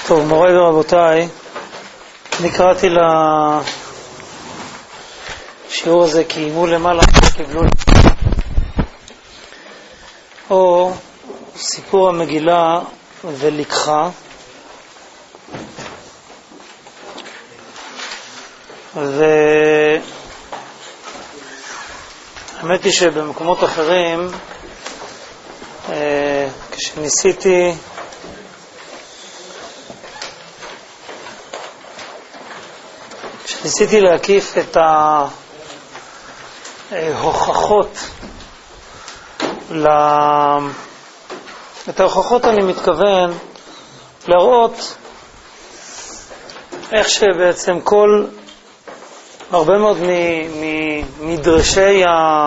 טוב, מוריי ורבותיי, אני קראתי לשיעור הזה כי אימו למעלה קיבלו או סיפור המגילה ולקחה, והאמת היא שבמקומות אחרים כשניסיתי להקיף את ההוכחות אני מתכוון להראות איך שבעצם הרבה מאוד מדרשי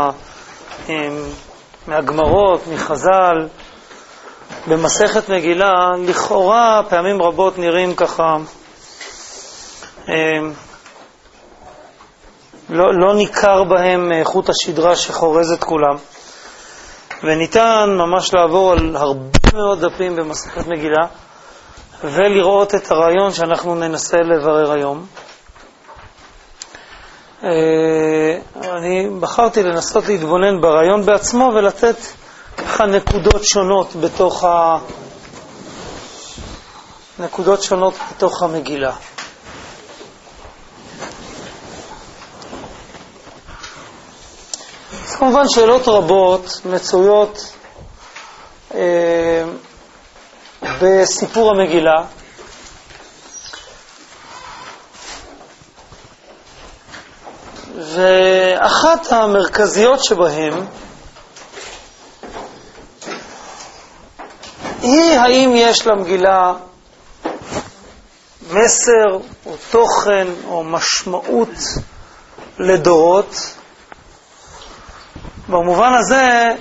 מהגמרות, מחז"ל, במסכת מגילה, לכאורה פעמים רבות נראים ככה, לא ניכר בהם חוט השדרה שחורז את כולם, וניתן ממש לעבור על הרבה מאוד דפים במסכת מגילה ולראות את הרעיון שאנחנו ננסה לברר היום. אני בחרתי לנסות להתבונן ברעיון בעצמו ולתת ככה נקודות שונות בתוך המגילה. אז כמובן שאלות רבות מצויות בסיפור המגילה, ואחת המרכזיות שבהם היא האם יש למגילה מסר או תוכן או משמעות לדורות, במובן הזה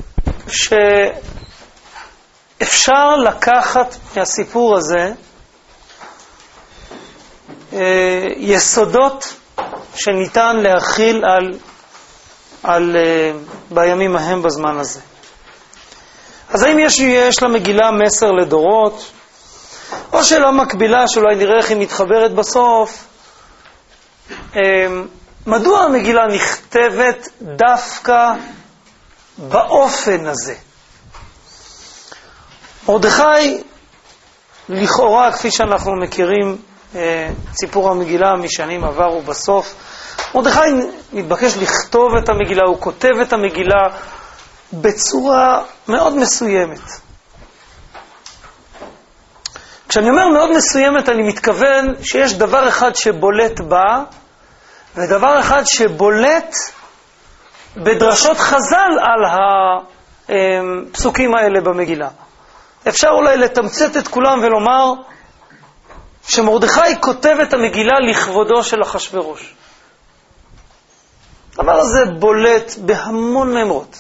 שאפשר לקחת מהסיפור הזה יסודות שניתן להכיל בימים ההם בזמן הזה. אז האם יש למגילה מסר לדורות, או שאלה מקבילה שאולי נראה איך היא מתחברת בסוף, מדוע המגילה נכתבת דווקא באופן הזה? מרדכי לכאורה, כפי שאנחנו מכירים סיפור המגילה משנים עבר ובסוף, מרדכי מתבקש לכתוב את המגילה, הוא כותב את המגילה בצורה מאוד מסוימת. כשאני אומר מאוד מסוימת, אני מתכוון שיש דבר אחד שבולט בה, ודבר אחד שבולט בדרשות חז"ל על הפסוקים האלה במגילה. אפשר אולי לתמצת את כולם ולומר שמרדכי כותב את המגילה לכבודו של אחשוורוש. הדבר הזה בולט בהמון ממרות.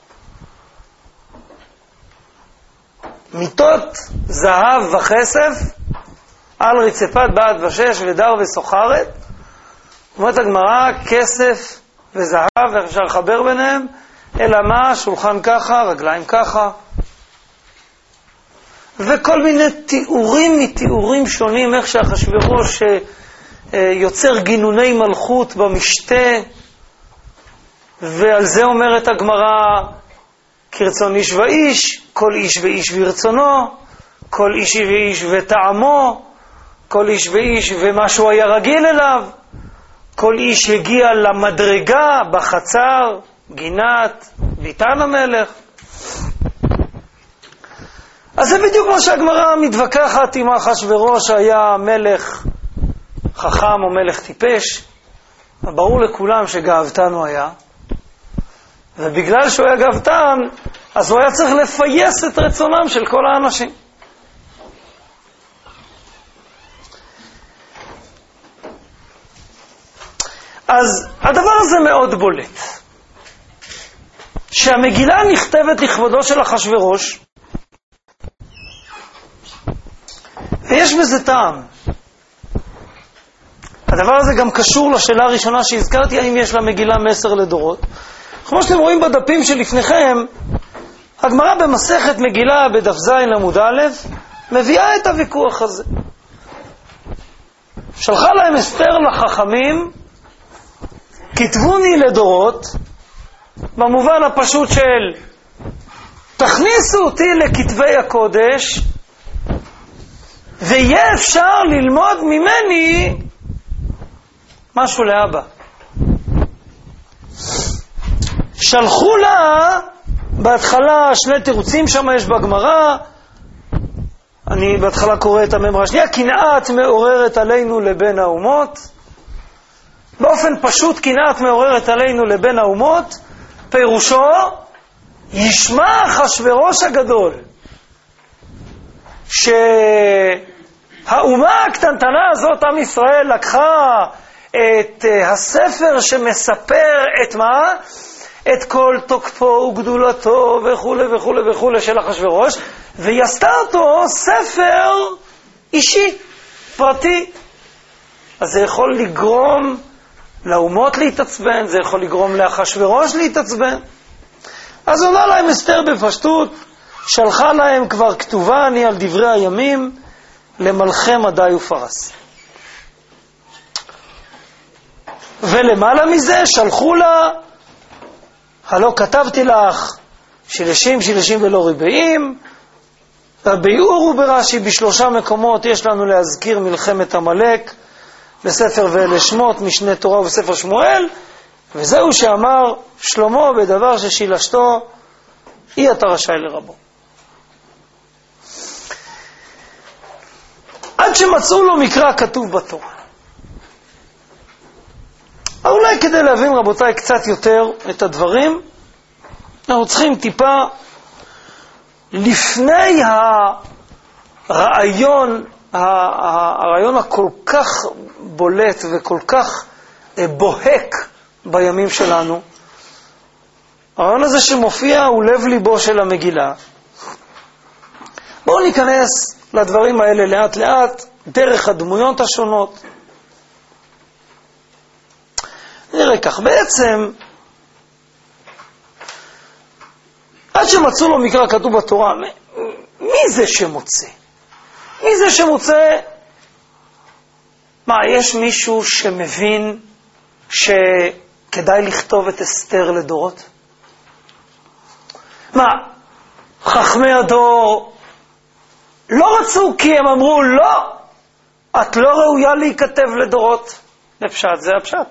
מיטות זהב וכסף על רצפת בעת ושש ודר וסוחרת. אומרת הגמרא, כסף וזהב, איך אפשר לחבר ביניהם? אלא מה? שולחן ככה, רגליים ככה. וכל מיני תיאורים מתיאורים שונים, איך שאחשוורוש יוצר גינוני מלכות במשתה, ועל זה אומרת הגמרא, כרצון איש ואיש, כל איש ואיש ורצונו, כל איש ואיש וטעמו, כל איש ואיש ומה שהוא היה רגיל אליו, כל איש הגיע למדרגה בחצר, גינת, ביתן המלך. אז זה בדיוק מה שהגמרא מתווכחת עם אחשוורוש היה מלך חכם או מלך טיפש. ברור לכולם שגאוותן הוא היה, ובגלל שהוא היה גאוותן, אז הוא היה צריך לפייס את רצונם של כל האנשים. אז הדבר הזה מאוד בולט. שהמגילה נכתבת לכבודו של אחשוורוש, ויש בזה טעם. הדבר הזה גם קשור לשאלה הראשונה שהזכרתי, האם יש למגילה מסר לדורות. כמו שאתם רואים בדפים שלפניכם, הגמרא במסכת מגילה בדף ז עמוד א' מביאה את הוויכוח הזה. שלחה להם אסתר לחכמים, כתבוני לדורות, במובן הפשוט של תכניסו אותי לכתבי הקודש, ויהיה אפשר ללמוד ממני משהו לאבא. שלחו לה בהתחלה שני תירוצים, שם יש בגמרא, אני בהתחלה קורא את המאמרה השנייה, קנאת מעוררת עלינו לבין האומות. באופן פשוט, קנאת מעוררת עלינו לבין האומות, פירושו ישמע אחשוורוש הגדול שהאומה הקטנטנה הזאת, עם ישראל, לקחה את הספר שמספר את מה? את כל תוקפו וגדולתו וכו' וכו' וכו' של אחשוורוש, והיא עשתה אותו ספר אישי, פרטי. אז זה יכול לגרום לאומות להתעצבן, זה יכול לגרום לאחשוורוש להתעצבן. אז עונה להם אסתר בפשטות, שלחה להם כבר כתובה אני על דברי הימים למלכי מדי ופרס. ולמעלה מזה שלחו לה, הלא כתבתי לך שלשים ולא ריבעים, בביאור וברש"י בשלושה מקומות יש לנו להזכיר מלחמת עמלק, בספר ולשמות, משנה תורה ובספר שמואל, וזהו שאמר שלמה בדבר ששילשתו, אי אתה רשאי לרבו. עד שמצאו לו מקרא כתוב בתורה. אולי כדי להבין רבותיי קצת יותר את הדברים, אנחנו צריכים טיפה לפני הרעיון הכל כך בולט וכל כך בוהק בימים שלנו. הרעיון הזה שמופיע הוא לב ליבו של המגילה. בואו ניכנס לדברים האלה לאט לאט דרך הדמויות השונות. נראה כך, בעצם עד שמצאו לו מקרא כתוב בתורה, מי זה שמוצא? מי זה שמוצא? מה, יש מישהו שמבין שכדאי לכתוב את אסתר לדורות? מה, חכמי הדור לא רצו כי הם אמרו לא, את לא ראויה להיכתב לדורות. לפשט, זה הפשט.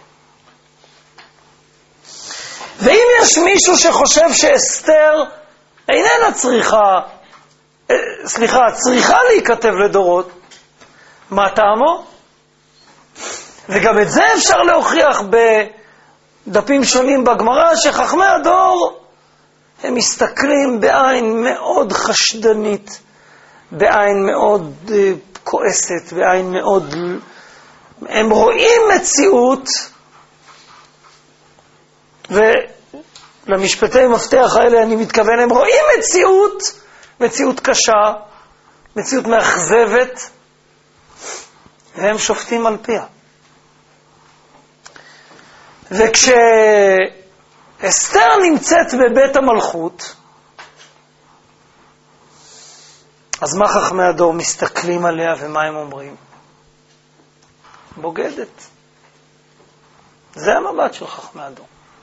ואם יש מישהו שחושב שאסתר איננה צריכה להיכתב לדורות, מה טעמו? וגם את זה אפשר להוכיח בדפים שונים בגמרא, שחכמי הדור הם מסתכלים בעין מאוד חשדנית, בעין מאוד כועסת, בעין מאוד... הם רואים מציאות, ולמשפטי מפתח האלה אני מתכוון, הם רואים מציאות קשה, מציאות מאכזבת, והם שופטים על פיה. וכשאסתר נמצאת בבית המלכות, אז מה חכמי הדור מסתכלים עליה ומה הם אומרים? בוגדת. זה המבט של חכמי הדור.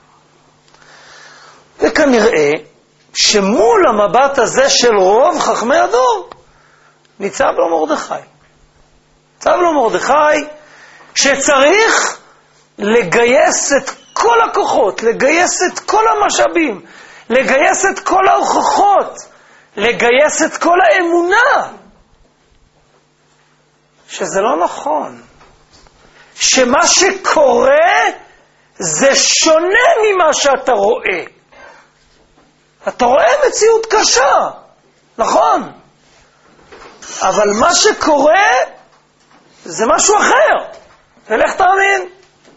וכנראה שמול המבט הזה של רוב חכמי הדור ניצב לו מרדכי. ניצב לו מרדכי שצריך לגייס את כל הכוחות, לגייס את כל המשאבים, לגייס את כל ההוכחות, לגייס את כל האמונה שזה לא נכון, שמה שקורה זה שונה ממה שאתה רואה. אתה רואה מציאות קשה, נכון, אבל מה שקורה זה משהו אחר, ולך תאמין.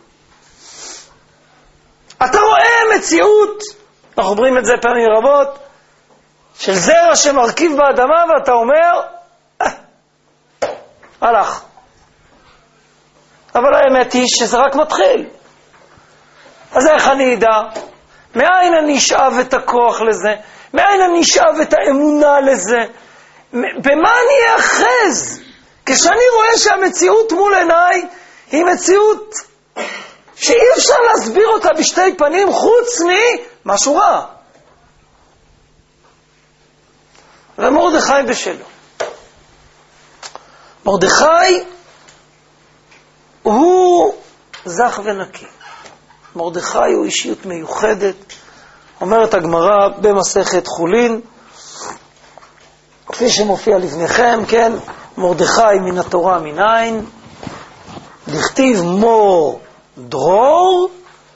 אתה רואה מציאות, אנחנו אומרים את זה פעמים רבות, של זרע שמרכיב באדמה, ואתה אומר, הלך. אבל האמת היא שזה רק מתחיל. אז איך אני אדע? מאין אני אשאב את הכוח לזה? מאין אני אשאב את האמונה לזה? במה אני אאחז כשאני רואה שהמציאות מול עיניי היא מציאות שאי אפשר להסביר אותה בשתי פנים חוץ ממשהו רע. ומרדכי בשלו. מרדכי הוא זך ונקי. מרדכי הוא אישיות מיוחדת. אומרת הגמרא במסכת חולין, כפי שמופיע לפניכם, כן, מרדכי מן התורה מנין, דכתיב מור דרור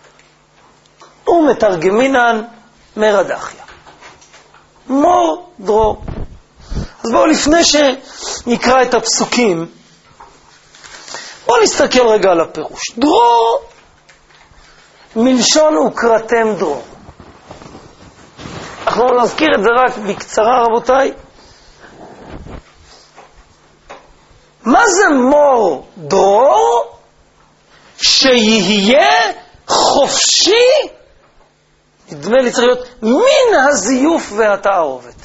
ומתרגמינן מרדכיה. מור דרור. אז בואו לפני שנקרא את הפסוקים, בואו נסתכל רגע על הפירוש. דרור מלשון וקראתם דרור. אנחנו נזכיר את זה רק בקצרה רבותיי. מה זה מור דרור? שיהיה חופשי, נדמה לי צריך להיות מן הזיוף והתערובת.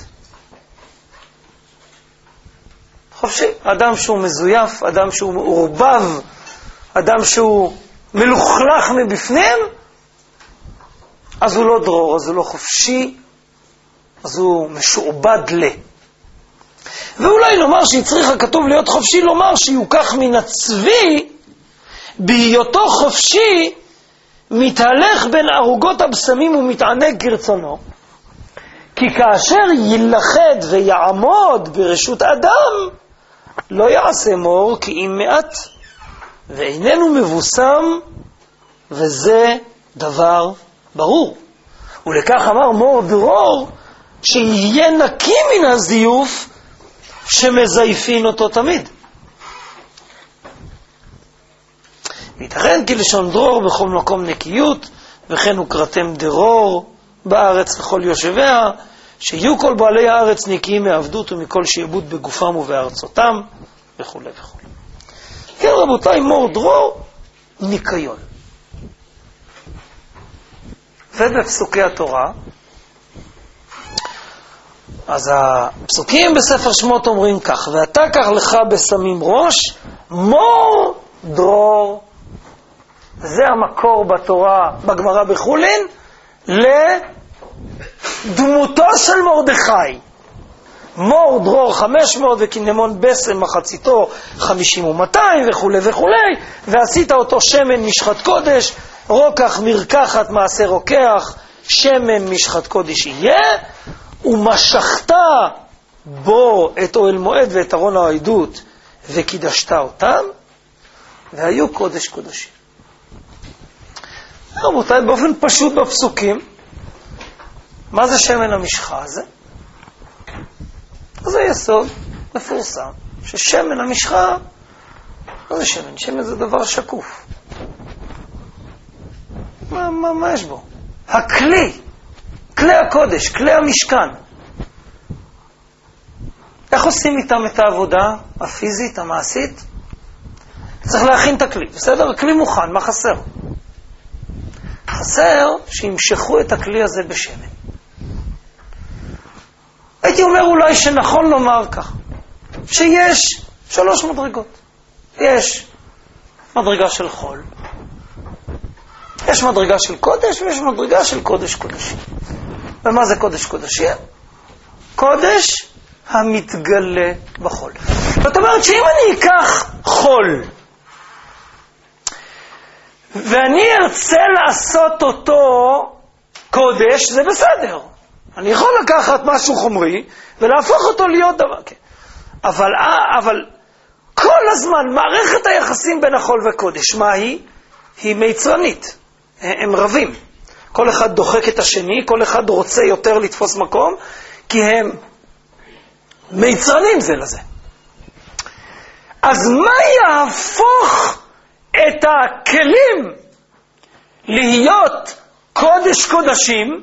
חופשי, אדם שהוא מזויף, אדם שהוא מעורבב, אדם שהוא מלוכלך מבפנים, אז הוא לא דרור, אז הוא לא חופשי, אז הוא משועבד ל. ואולי לומר שצריך הכתוב להיות חופשי, לומר שיוקח מן הצבי, בהיותו חופשי, מתהלך בין ערוגות הבשמים ומתענג כרצונו, כי כאשר ילכד ויעמוד ברשות אדם, לא יעשה מור כי אם מעט, ואיננו מבוסם, וזה דבר ברור. ולכך אמר מור דרור, שיהיה נקי מן הזיוף, שמזייפין אותו תמיד. ייתכן כי לשון דרור בכל מקום נקיות, וכן וקראתם דרור בארץ לכל יושביה, שיהיו כל בעלי הארץ נקיים מעבדות ומכל שיעבוד בגופם ובארצותם, וכו' וכו'. כן רבותיי, מור דרור, ניקיון. ובפסוקי התורה, אז הפסוקים בספר שמות אומרים כך, ואתה קח לך בשמים ראש, מור דרור. זה המקור בתורה, בגמרא בחולין, לדמותו של מרדכי. מור דרור 500 וכינמון בסם מחציתו 50 ו200 וכו' וכו', ועשית אותו שמן משחת קודש, רוקח מרקחת מעשה רוקח, שמן משחת קודש יהיה, ומשכת בו את אוהל מועד ואת ארון העדות וקידשת אותם, והיו קודש קודשים. רבותיי, באופן פשוט בפסוקים, מה זה שמן המשחה הזה? זה יסוד מפורסם, ששמן המשחה, מה זה שמן? שמן זה דבר שקוף. מה יש בו? הכלי, כלי הקודש, כלי המשכן. איך עושים איתם את העבודה הפיזית, המעשית? צריך להכין את הכלי, בסדר? הכלי מוכן, מה חסר? חסר שימשכו את הכלי הזה בשמן. הייתי אומר אולי שנכון לומר כך, שיש 3 מדרגות. יש מדרגה של חול, יש מדרגה של קודש, ויש מדרגה של קודש קודשים. ומה זה קודש קודשים? קודש המתגלה בחול. זאת אומרת שאם אני אקח חול, ואני ארצה לעשות אותו קודש, זה בסדר. אני יכול לקחת משהו חומרי, ולהפוך אותו להיות דבר. אבל כל הזמן, מערכת היחסים בין החול וקודש, מה היא? היא מיצרנית. הם רבים. כל אחד דוחק את השני, כל אחד רוצה יותר לתפוס מקום, כי הם מיצרנים זה לזה. אז מה יהפוך את הכלים להיות קודש קודשים,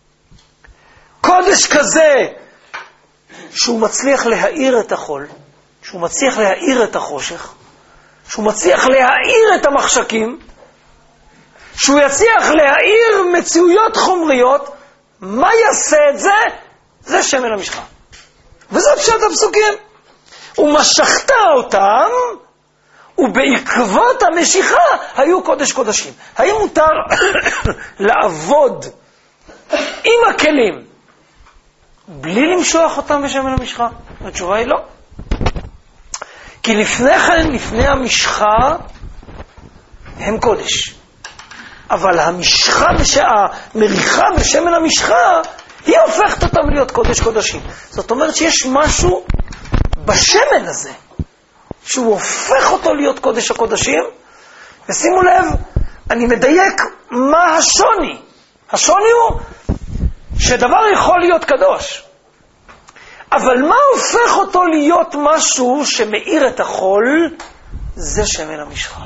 קודש כזה שהוא מצליח להאיר את החול, שהוא מצליח להאיר את החושך, שהוא מצליח להאיר את המחשקים, שהוא יצליח להאיר מציאויות חומריות. מה יעשה את זה? זה שמן המשחה. וזה פשט הפסוקים. ומשכת אותם, ובעקבות המשיכה היו קודש קודשים. האם מותר לעבוד עם הכלים בלי למשוח אותם בשמן המשחה? התשובה היא לא. כי לפני כן, לפני המשחה, הם קודש. אבל המריחה בשמן המשחה, היא הופכת אותם להיות קודש קודשים. זאת אומרת שיש משהו בשמן הזה, שהוא הופך אותו להיות קודש הקודשים, ושימו לב, אני מדייק מה השוני. השוני הוא שדבר יכול להיות קדוש. אבל מה הופך אותו להיות משהו שמאיר את החול? זה שמן המשחה.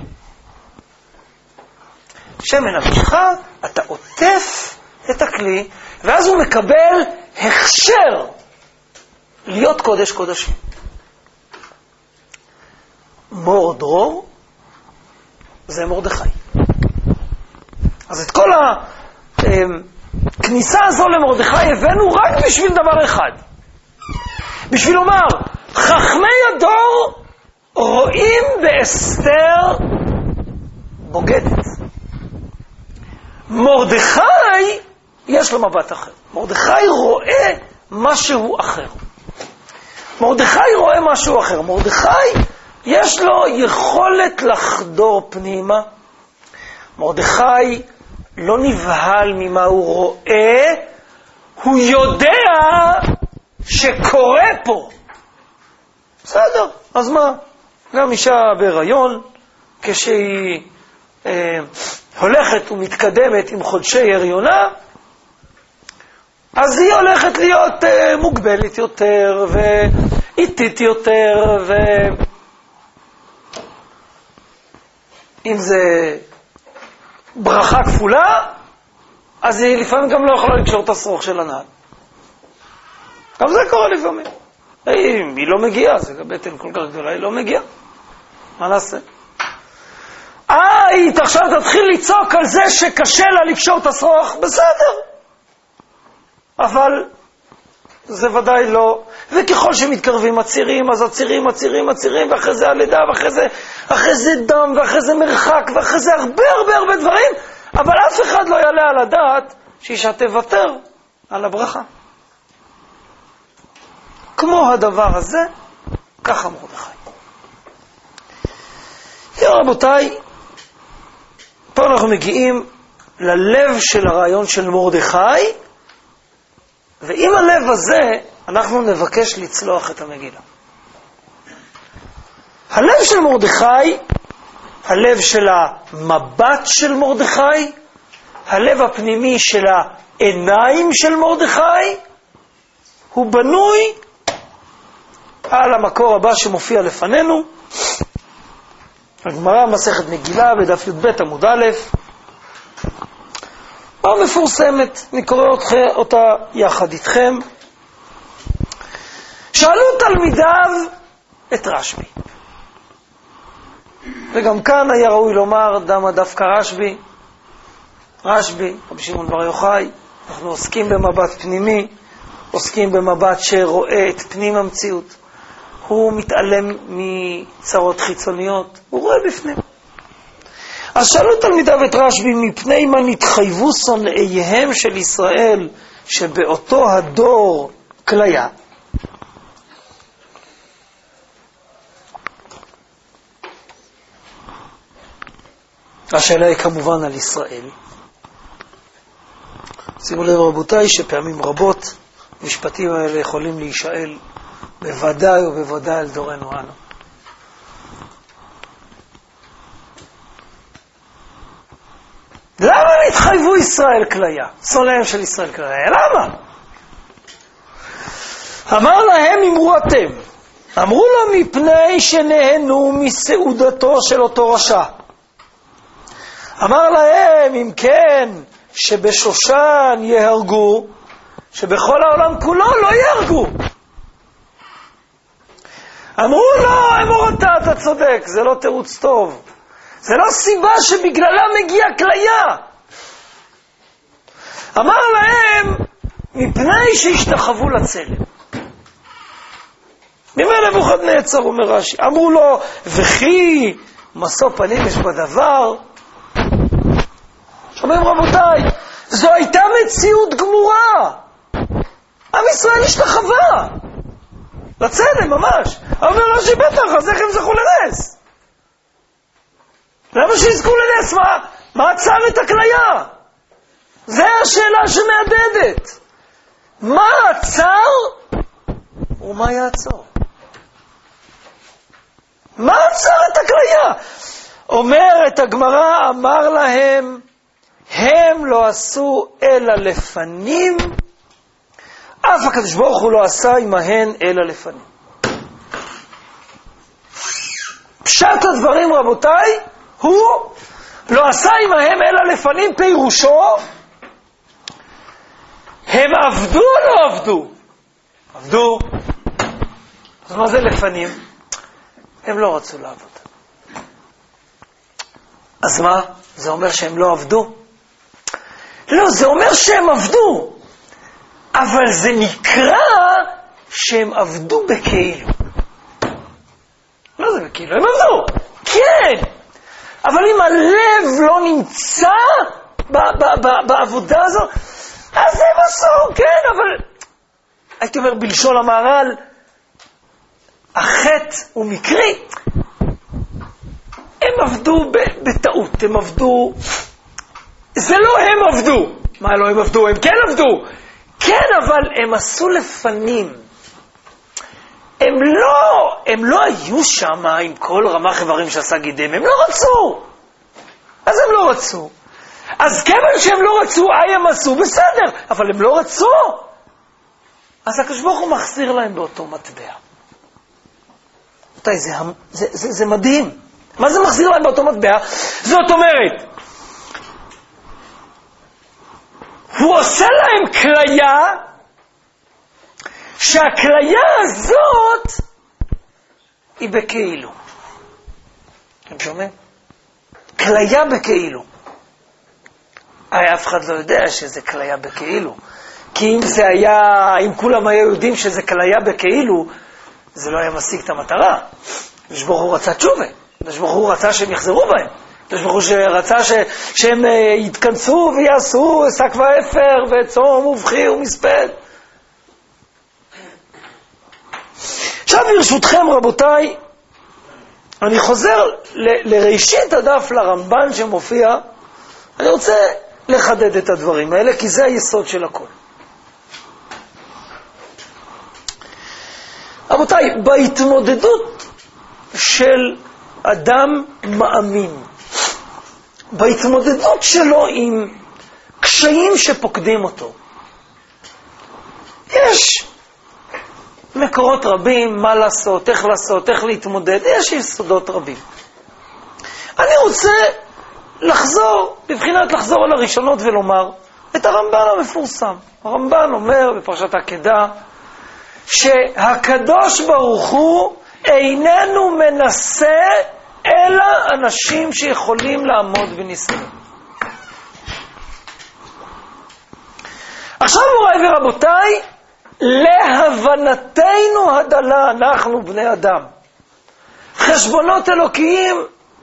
שמן המשחה, אתה עוטף את הכלי, ואז הוא מקבל הכשר להיות קודש קודשים. מור דרור זה מרדכי. אז את כל הכניסה הזו למרדכי הבאנו רק בשביל דבר אחד. בשביל לומר, חכמי הדור רואים באסתר בוגדת. מרדכי יש לו מבט אחר. מרדכי רואה משהו אחר. מרדכי רואה משהו אחר. מרדכי יש לו יכולת לחדור פנימה. מרדכי לא נבהל ממה הוא רואה, הוא יודע שקורה פה. בסדר, אז מה? גם אישה בהיריון, כשהיא הולכת ומתקדמת עם חודשי הריונה, אז היא הולכת להיות מוגבלת יותר ואיטית יותר, אם זה ברכה כפולה, אז היא לפעמים גם לא יכולה לקשור את השרוך של הנעל. גם זה קורה לפעמים. אם היא לא מגיעה, זה בטן כל כך גדולה, היא לא מגיעה. מה נעשה? היא עכשיו תתחיל לצעוק על זה שקשה לה לקשור את השרוך, בסדר. אבל זה ודאי לא. וככל שמתקרבים הצירים, אז הצירים, ואחרי זה הלידה, ואחרי זה דם, ואחרי זה מרחק, ואחרי זה הרבה דברים, אבל אף אחד לא יעלה על הדעת שאישה תוותר על הברכה. כמו הדבר הזה, ככה מרדכי. רבותיי, פה אנחנו מגיעים ללב של הרעיון של מרדכי, ועם הלב הזה אנחנו נבקש לצלוח את המגילה. הלב של מרדכי, הלב של המבט של מרדכי, הלב הפנימי של העיניים של מרדכי, הוא בנוי על המקור הבא שמופיע לפנינו, הגמרא מסכת מגילה בדף י"ב עמוד א', מפורסמת, אני קורא אותה יחד איתכם. שאלו תלמידיו את רשב"י, וגם כאן היה ראוי לומר דמה דווקא רשב"י, רבי שמעון בר יוחאי. אנחנו עוסקים במבט פנימי, עוסקים במבט שרואה את פנים המציאות. הוא מתעלם מצרות חיצוניות, הוא רואה בפנים. אז שאלו תלמידיו את רשב"י, מפני מה נתחייבו שונאיהם של ישראל שבאותו הדור כליה? השאלה היא כמובן על ישראל. שימו לב רבותיי שפעמים רבות המשפטים האלה יכולים להישאל בוודאי ובוודאי על דורנו אנו. למה נתחייבו ישראל כליה? שונאיהם של ישראל כליה. למה? אמר להם אמרו אתם. אמרו לו מפני שנהנו מסעודתו של אותו רשע. אמר להם אם כן שבשושן יהרגו, שבכל העולם כולו לא יהרגו. אמרו לו אמור אתה צודק, זה לא תירוץ טוב. זה לא סיבה שבגללה מגיע כליה. אמר להם, מפני שהשתחוו לצלם. ממילא נבוכדנצר, אומר רש"י. אמרו לו, וכי משוא פנים יש בדבר. שומעים רבותיי, זו הייתה מציאות גמורה. עם ישראל השתחווה. לצלם ממש. אומר רש"י, בטח, אז איך הם זכו לנס? למה שיזכו לנס? מה עצר את הכליה? זה השאלה שמעדדת. מה עצר ומה יעצור? מה עצר את הכליה? אומרת הגמרא, אמר להם, הם לא עשו אלא לפנים, אף הקדוש ברוך הוא לא עשה עמהן אלא לפנים. פשט הדברים רבותיי, הוא לא עשה עמהם אלא לפנים, פירושו, הם עבדו או לא עבדו? עבדו. אז מה זה לפנים? הם לא רצו לעבוד. אז מה? זה אומר שהם לא עבדו? לא, זה אומר שהם עבדו. אבל זה נקרא שהם עבדו בכאילו. לא זה בכאילו, הם עבדו. כן. אבל אם הלב לא נמצא בעבודה הזו, אז הם עשו, כן, אבל הייתי אומר בלשון המהר"ל, החטא הוא מקרי. הם עבדו בטעות, הם עבדו, זה לא הם עבדו. מה לא הם עבדו? הם כן עבדו. כן, אבל הם עשו לפנים. הם לא היו שם עם כל רמ"ח איברים שעשה גידם, הם לא רצו. אז הם לא רצו. אז כיוון שהם לא רצו, הם עשו, בסדר, אבל הם לא רצו. אז הקדוש ברוך הוא מחזיר להם באותו מטבע. זה מדהים. מה זה מחזיר להם באותו מטבע? זאת אומרת, הוא עושה להם כליה, שהכליה הזאת היא בכאילו. אתם שומעים? כליה בכאילו. אף אחד לא יודע שזה כליה בכאילו. כי אם זה היה, אם כולם היו יודעים שזה כליה בכאילו, זה לא היה משיג את המטרה. הקדוש ברוך הוא רצה תשובה. הקדוש ברוך הוא רצה שהם יחזרו בהם. הקדוש ברוך הוא רצה שהם יתכנסו ויעשו שק ואפר וצום ובכי ומספד. עכשיו ברשותכם רבותיי, אני חוזר לראשית הדף לרמב"ן שמופיע. אני רוצה לחדד את הדברים האלה, כי זה היסוד של הכל. רבותיי, בהתמודדות של אדם מאמין, בהתמודדות שלו עם קשיים שפוקדים אותו, יש מקורות רבים, מה לעשות, איך להתמודד, יש יסודות רבים. אני רוצה בבחינת לחזור על הראשונות ולומר את הרמב"ן המפורסם. הרמב"ן אומר בפרשת עקדה, שהקדוש ברוך הוא איננו מנסה אלא אנשים שיכולים לעמוד בניסיון. עכשיו מוריי ורבותיי, להבנתנו הדלה, אנחנו בני אדם, חשבונות אלוקיים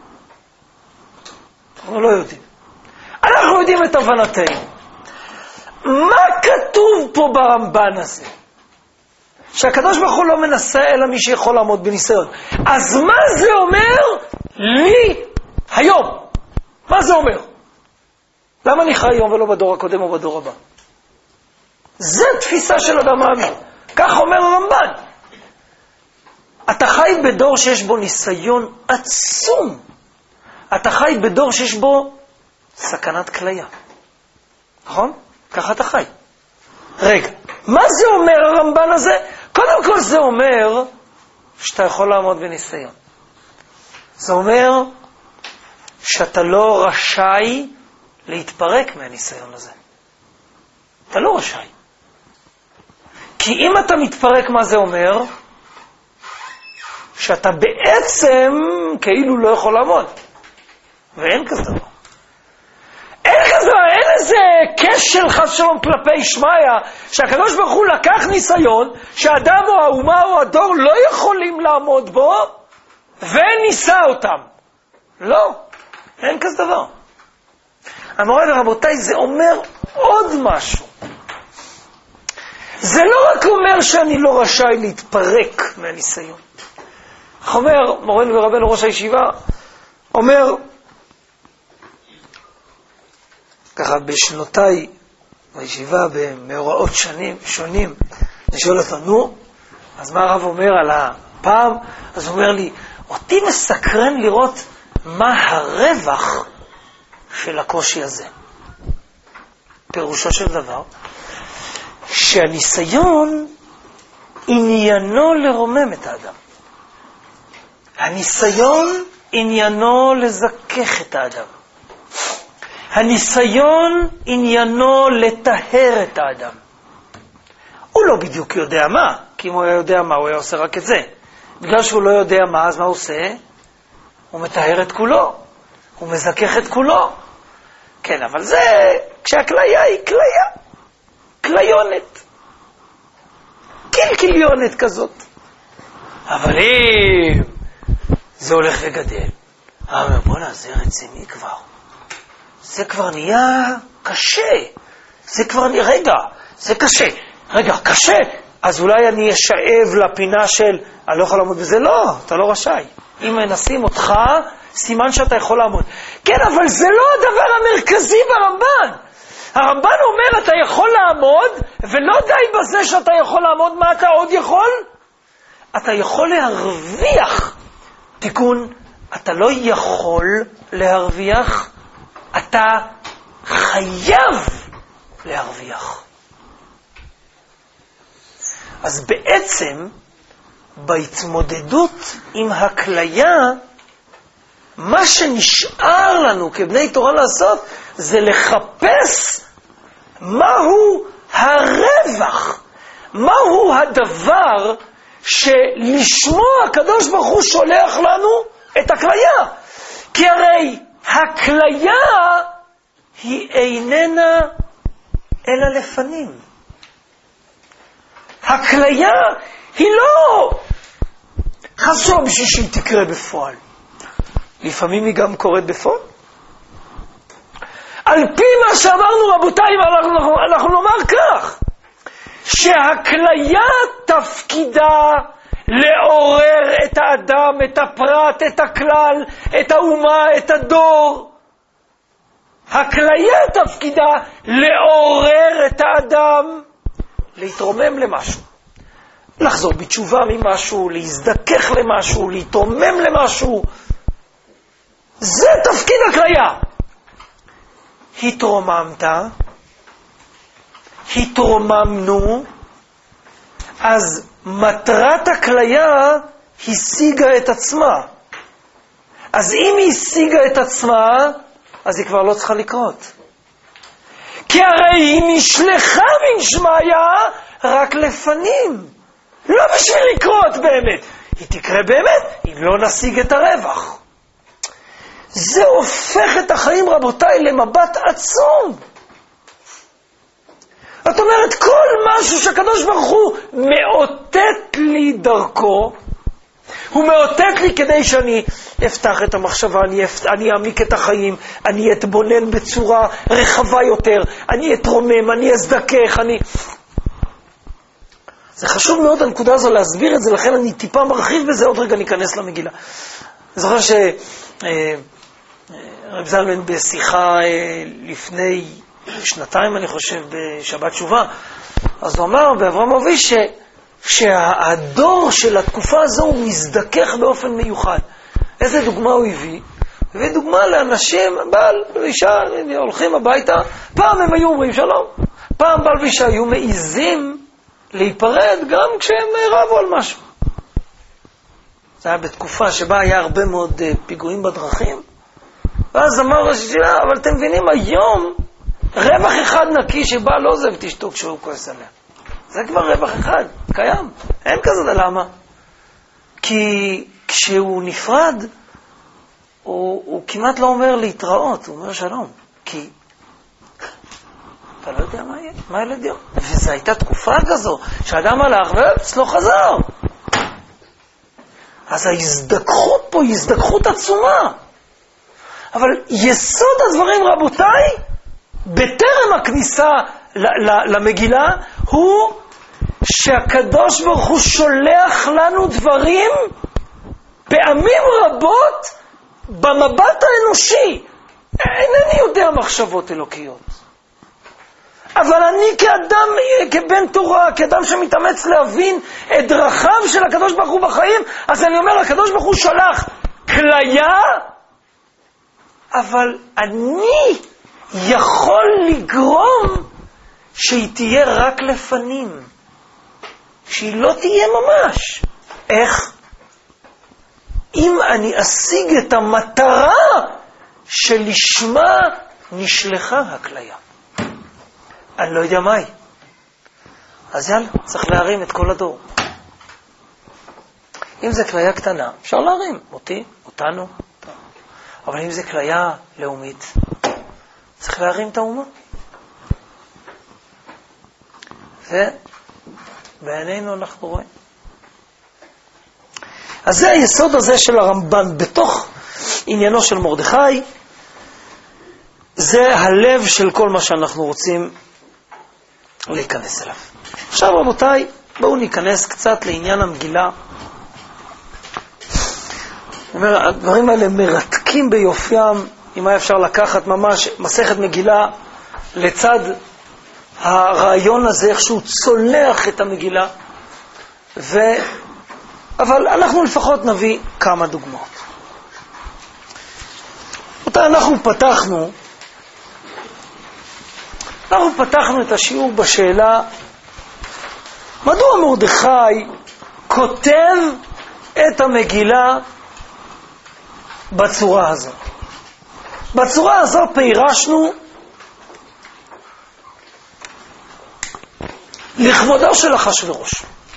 אנחנו לא יודעים. אנחנו יודעים את הבנתנו. מה כתוב פה ברמב"ן הזה? שהקדוש ברוך הוא לא מנסה אלא מי שיכול לעמוד בניסיון. אז מה זה אומר לי היום? מה זה אומר? למה אני חי היום ולא בדור הקודם או בדור הבא? זה תפיסה של אדם מאמין. כך אומר הרמב"ן. אתה חי בדור שיש בו ניסיון עצום. אתה חי בדור שיש בו סכנת כליה. נכון? ככה אתה חי. רגע, מה זה אומר הרמב"ן הזה? קודם כל זה אומר שאתה יכול לעמוד בניסיון. זה אומר שאתה לא רשאי להתפרק מהניסיון הזה. אתה לא רשאי. כי אם אתה מתפרק, מה זה אומר? שאתה בעצם כאילו לא יכול לעמוד. ואין כזה דבר. אין איזה הכשל חס שלום כלפי שמיה, שהקדוש ברוך הוא לקח ניסיון, שהאדם או האומה או הדור לא יכולים לעמוד בו, וניסה אותם. לא, אין כזה דבר. המורה ורבותיי, זה אומר עוד משהו. זה לא רק אומר שאני לא רשאי להתפרק מהניסיון. אומר מורנו ורבנו ראש הישיבה, אומר, ככה בשנותיי בישיבה במאורעות שונים, אני שואל אותו, נו, אז מה הרב אומר על הפעם? אז הוא אומר לי, אותי מסקרן לראות מה הרווח של הקושי הזה. פירושו של דבר, שהניסיון עניינו לרומם את האדם. הניסיון עניינו לזכך את האדם. הניסיון עניינו לטהר את האדם. הוא לא בדיוק יודע מה, כי אם הוא היה יודע מה, הוא היה עושה רק את זה. בגלל שהוא לא יודע מה, אז מה הוא עושה? הוא מטהר את כולו, הוא מזכך את כולו. כן, אבל זה כשהכליה היא כליונת. קלקליונת כזאת. אבל אם זה הולך וגדל, אומר, בוא'נה, זה רציני כבר. זה כבר נהיה קשה. זה כבר נהיה, רגע, זה קשה. רגע, קשה. אז אולי אני אשאב לפינה של, אני לא יכול לעמוד בזה. לא, אתה לא רשאי. אם מנסים אותך, סימן שאתה יכול לעמוד. כן, אבל זה לא הדבר המרכזי ברמב"ן. הרמב"ן אומר, אתה יכול לעמוד, ולא די בזה שאתה יכול לעמוד, מה אתה עוד יכול? אתה יכול להרוויח. תיקון, אתה לא יכול להרוויח, אתה חייב להרוויח. אז בעצם, בהתמודדות עם הכליה, מה שנשאר לנו כבני תורה לעשות, זה לחפש מהו הרווח, מהו הדבר שלשמו הקדוש ברוך הוא שולח לנו את הכליה. כי הרי הכליה היא איננה אלא לפנים. הכליה היא לא חשוב בשביל שהיא תקרה בפועל. לפעמים היא גם קורית בפועל. על פי מה שאמרנו רבותיי, אנחנו נאמר כך, שהכליה תפקידה לעורר את האדם, את הפרט, את הכלל, את האומה, את הדור. הכליה תפקידה לעורר את האדם, להתרומם למשהו, לחזור בתשובה ממשהו, להזדכך למשהו, להתרומם למשהו. זה תפקיד הכליה. התרוממת, התרוממנו, אז מטרת הכליה השיגה את עצמה. אז אם היא השיגה את עצמה, אז היא כבר לא צריכה לקרות. כי הרי היא נשלחה מן שמיה רק לפנים. לא בשביל לקרות באמת. היא תקרה באמת אם לא נשיג את הרווח. זה הופך את החיים רבותיי למבט עצום. זאת אומרת, כל משהו שהקדוש ברוך הוא מאותת לי דרכו, הוא מאותת לי כדי שאני אפתח את המחשבה, אני אעמיק את החיים, אני אתבונן בצורה רחבה יותר, אני אתרומם, אני אזדכך, זה חשוב מאוד הנקודה הזו להסביר את זה, לכן אני טיפה מרחיב בזה, עוד רגע ניכנס למגילה. אני זוכר רב זלמן בשיחה לפני שנתיים, אני חושב, בשבת תשובה, אז הוא אמר באברהם אביש שהדור של התקופה הזו הוא מזדכך באופן מיוחד. איזה דוגמה הוא הביא? הוא הביא דוגמה לאנשים, בעל ואישה, הולכים הביתה, פעם הם היו אומרים שלום, פעם בעל ואישה היו מעיזים להיפרד גם כשהם רבו על משהו. זה היה בתקופה שבה היה הרבה מאוד פיגועים בדרכים, ואז אמר לשאלה, אבל אתם מבינים, היום רווח אחד נקי שבא לא עוזב את אשתו כשהוא כועס עליה. זה כבר רווח אחד, קיים. אין כזה, למה? כי כשהוא נפרד, הוא כמעט לא אומר להתראות, הוא אומר שלום. כי אתה לא יודע מה יהיה, מה ילד יום. וזו הייתה תקופה כזו, שאדם הלך ולא חזר. אז ההזדכחות פה היא הזדכחות עצומה. אבל יסוד הדברים, רבותיי, בטרם הכניסה למגילה, הוא שהקדוש ברוך הוא שולח לנו דברים פעמים רבות במבט האנושי. אינני יודע מחשבות אלוקיות. אבל אני כאדם, כבן תורה, כאדם שמתאמץ להבין את דרכיו של הקדוש ברוך הוא בחיים, אז אני אומר, הקדוש ברוך הוא שלח כליה, אבל אני יכול לגרום שהיא תהיה רק לפנים, שהיא לא תהיה ממש. איך? אם אני אשיג את המטרה שלשמה נשלחה הכליה. אני לא יודע מהי. אז יאללה, צריך להרים את כל הדור. אם זה כליה קטנה, אפשר להרים אותי, אותנו. אבל אם זה כליה לאומית, צריך להרים את האומה. ובעינינו אנחנו רואים. אז זה היסוד הזה של הרמב"ן בתוך עניינו של מרדכי. זה הלב של כל מה שאנחנו רוצים להיכנס אליו. עכשיו רבותיי, בואו ניכנס קצת לעניין המגילה. הדברים האלה מרתקים ביופיים, אם היה אפשר לקחת ממש מסכת מגילה לצד הרעיון הזה, איך שהוא צולח את המגילה. אבל אנחנו לפחות נביא כמה דוגמאות. אנחנו פתחנו את השיעור בשאלה, מדוע מרדכי כותב את המגילה בצורה הזו? בצורה הזו פירשנו לכבודו של אחשוורוש.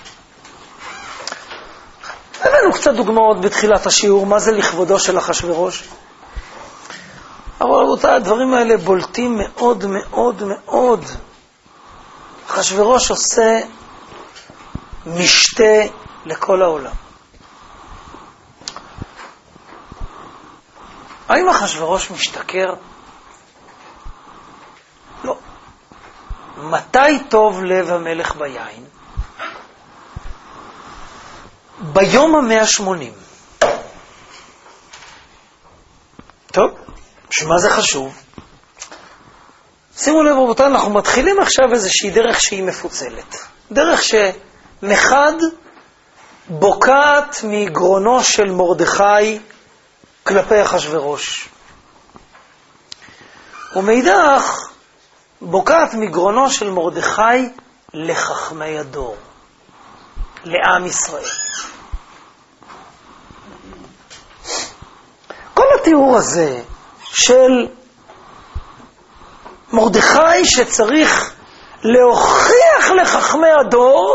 הבאנו קצת דוגמאות בתחילת השיעור, מה זה לכבודו של אחשוורוש? אבל רבותיי, הדברים האלה בולטים מאוד מאוד מאוד. אחשוורוש עושה משתה לכל העולם. האם אחשוורוש משתכר? לא. מתי טוב לב המלך ביין? ביום ה-180. טוב, שמה זה חשוב? שימו לב רבותיי, אנחנו מתחילים עכשיו איזושהי דרך שהיא מפוצלת. דרך שמחד בוקעת מגרונו של מרדכי כלפי אחשוורוש. ומאידך בוקעת מגרונו של מרדכי לחכמי הדור, לעם ישראל. כל התיאור הזה של מרדכי שצריך להוכיח לחכמי הדור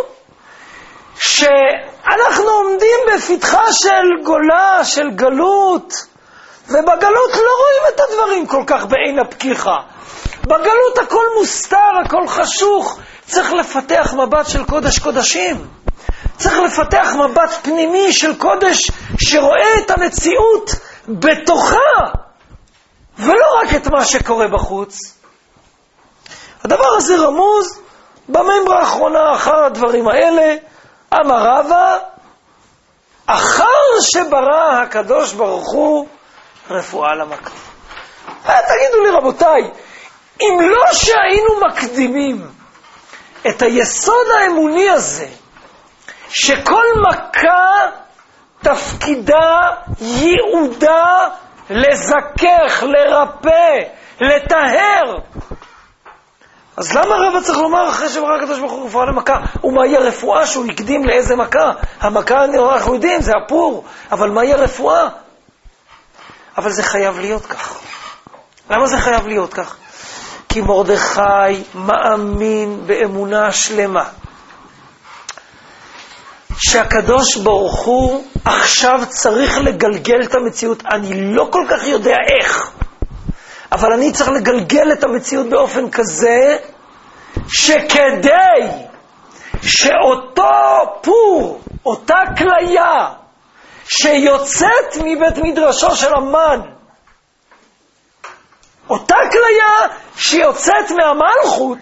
שאנחנו עומדים בפתחה של גולה, של גלות, ובגלות לא רואים את הדברים כל כך בעין הפקיחה. בגלות הכל מוסתר, הכל חשוך. צריך לפתח מבט של קודש קודשים. צריך לפתח מבט פנימי של קודש שרואה את המציאות בתוכה, ולא רק את מה שקורה בחוץ. הדבר הזה רמוז בממרה האחרונה אחר הדברים האלה. אמר רבא, אחר שברא הקדוש ברוך הוא רפואה למכה. תגידו לי רבותיי, אם לא שהיינו מקדימים את היסוד האמוני הזה, שכל מכה תפקידה, ייעודה, לזכך, לרפא, לטהר, אז למה רבא צריך לומר אחרי שברא הקדוש ברוך הוא רפואה למכה? ומהי הרפואה שהוא הקדים לאיזה מכה? המכה אנחנו יודעים, זה הפור, אבל מהי הרפואה? אבל זה חייב להיות כך. למה זה חייב להיות כך? כי מרדכי מאמין באמונה שלמה שהקדוש ברוך הוא עכשיו צריך לגלגל את המציאות. אני לא כל כך יודע איך, אבל אני צריך לגלגל את המציאות באופן כזה שכדי שאותו פור, אותה כליה שיוצאת מבית מדרשו של המן, אותה כליה שיוצאת מהמלכות,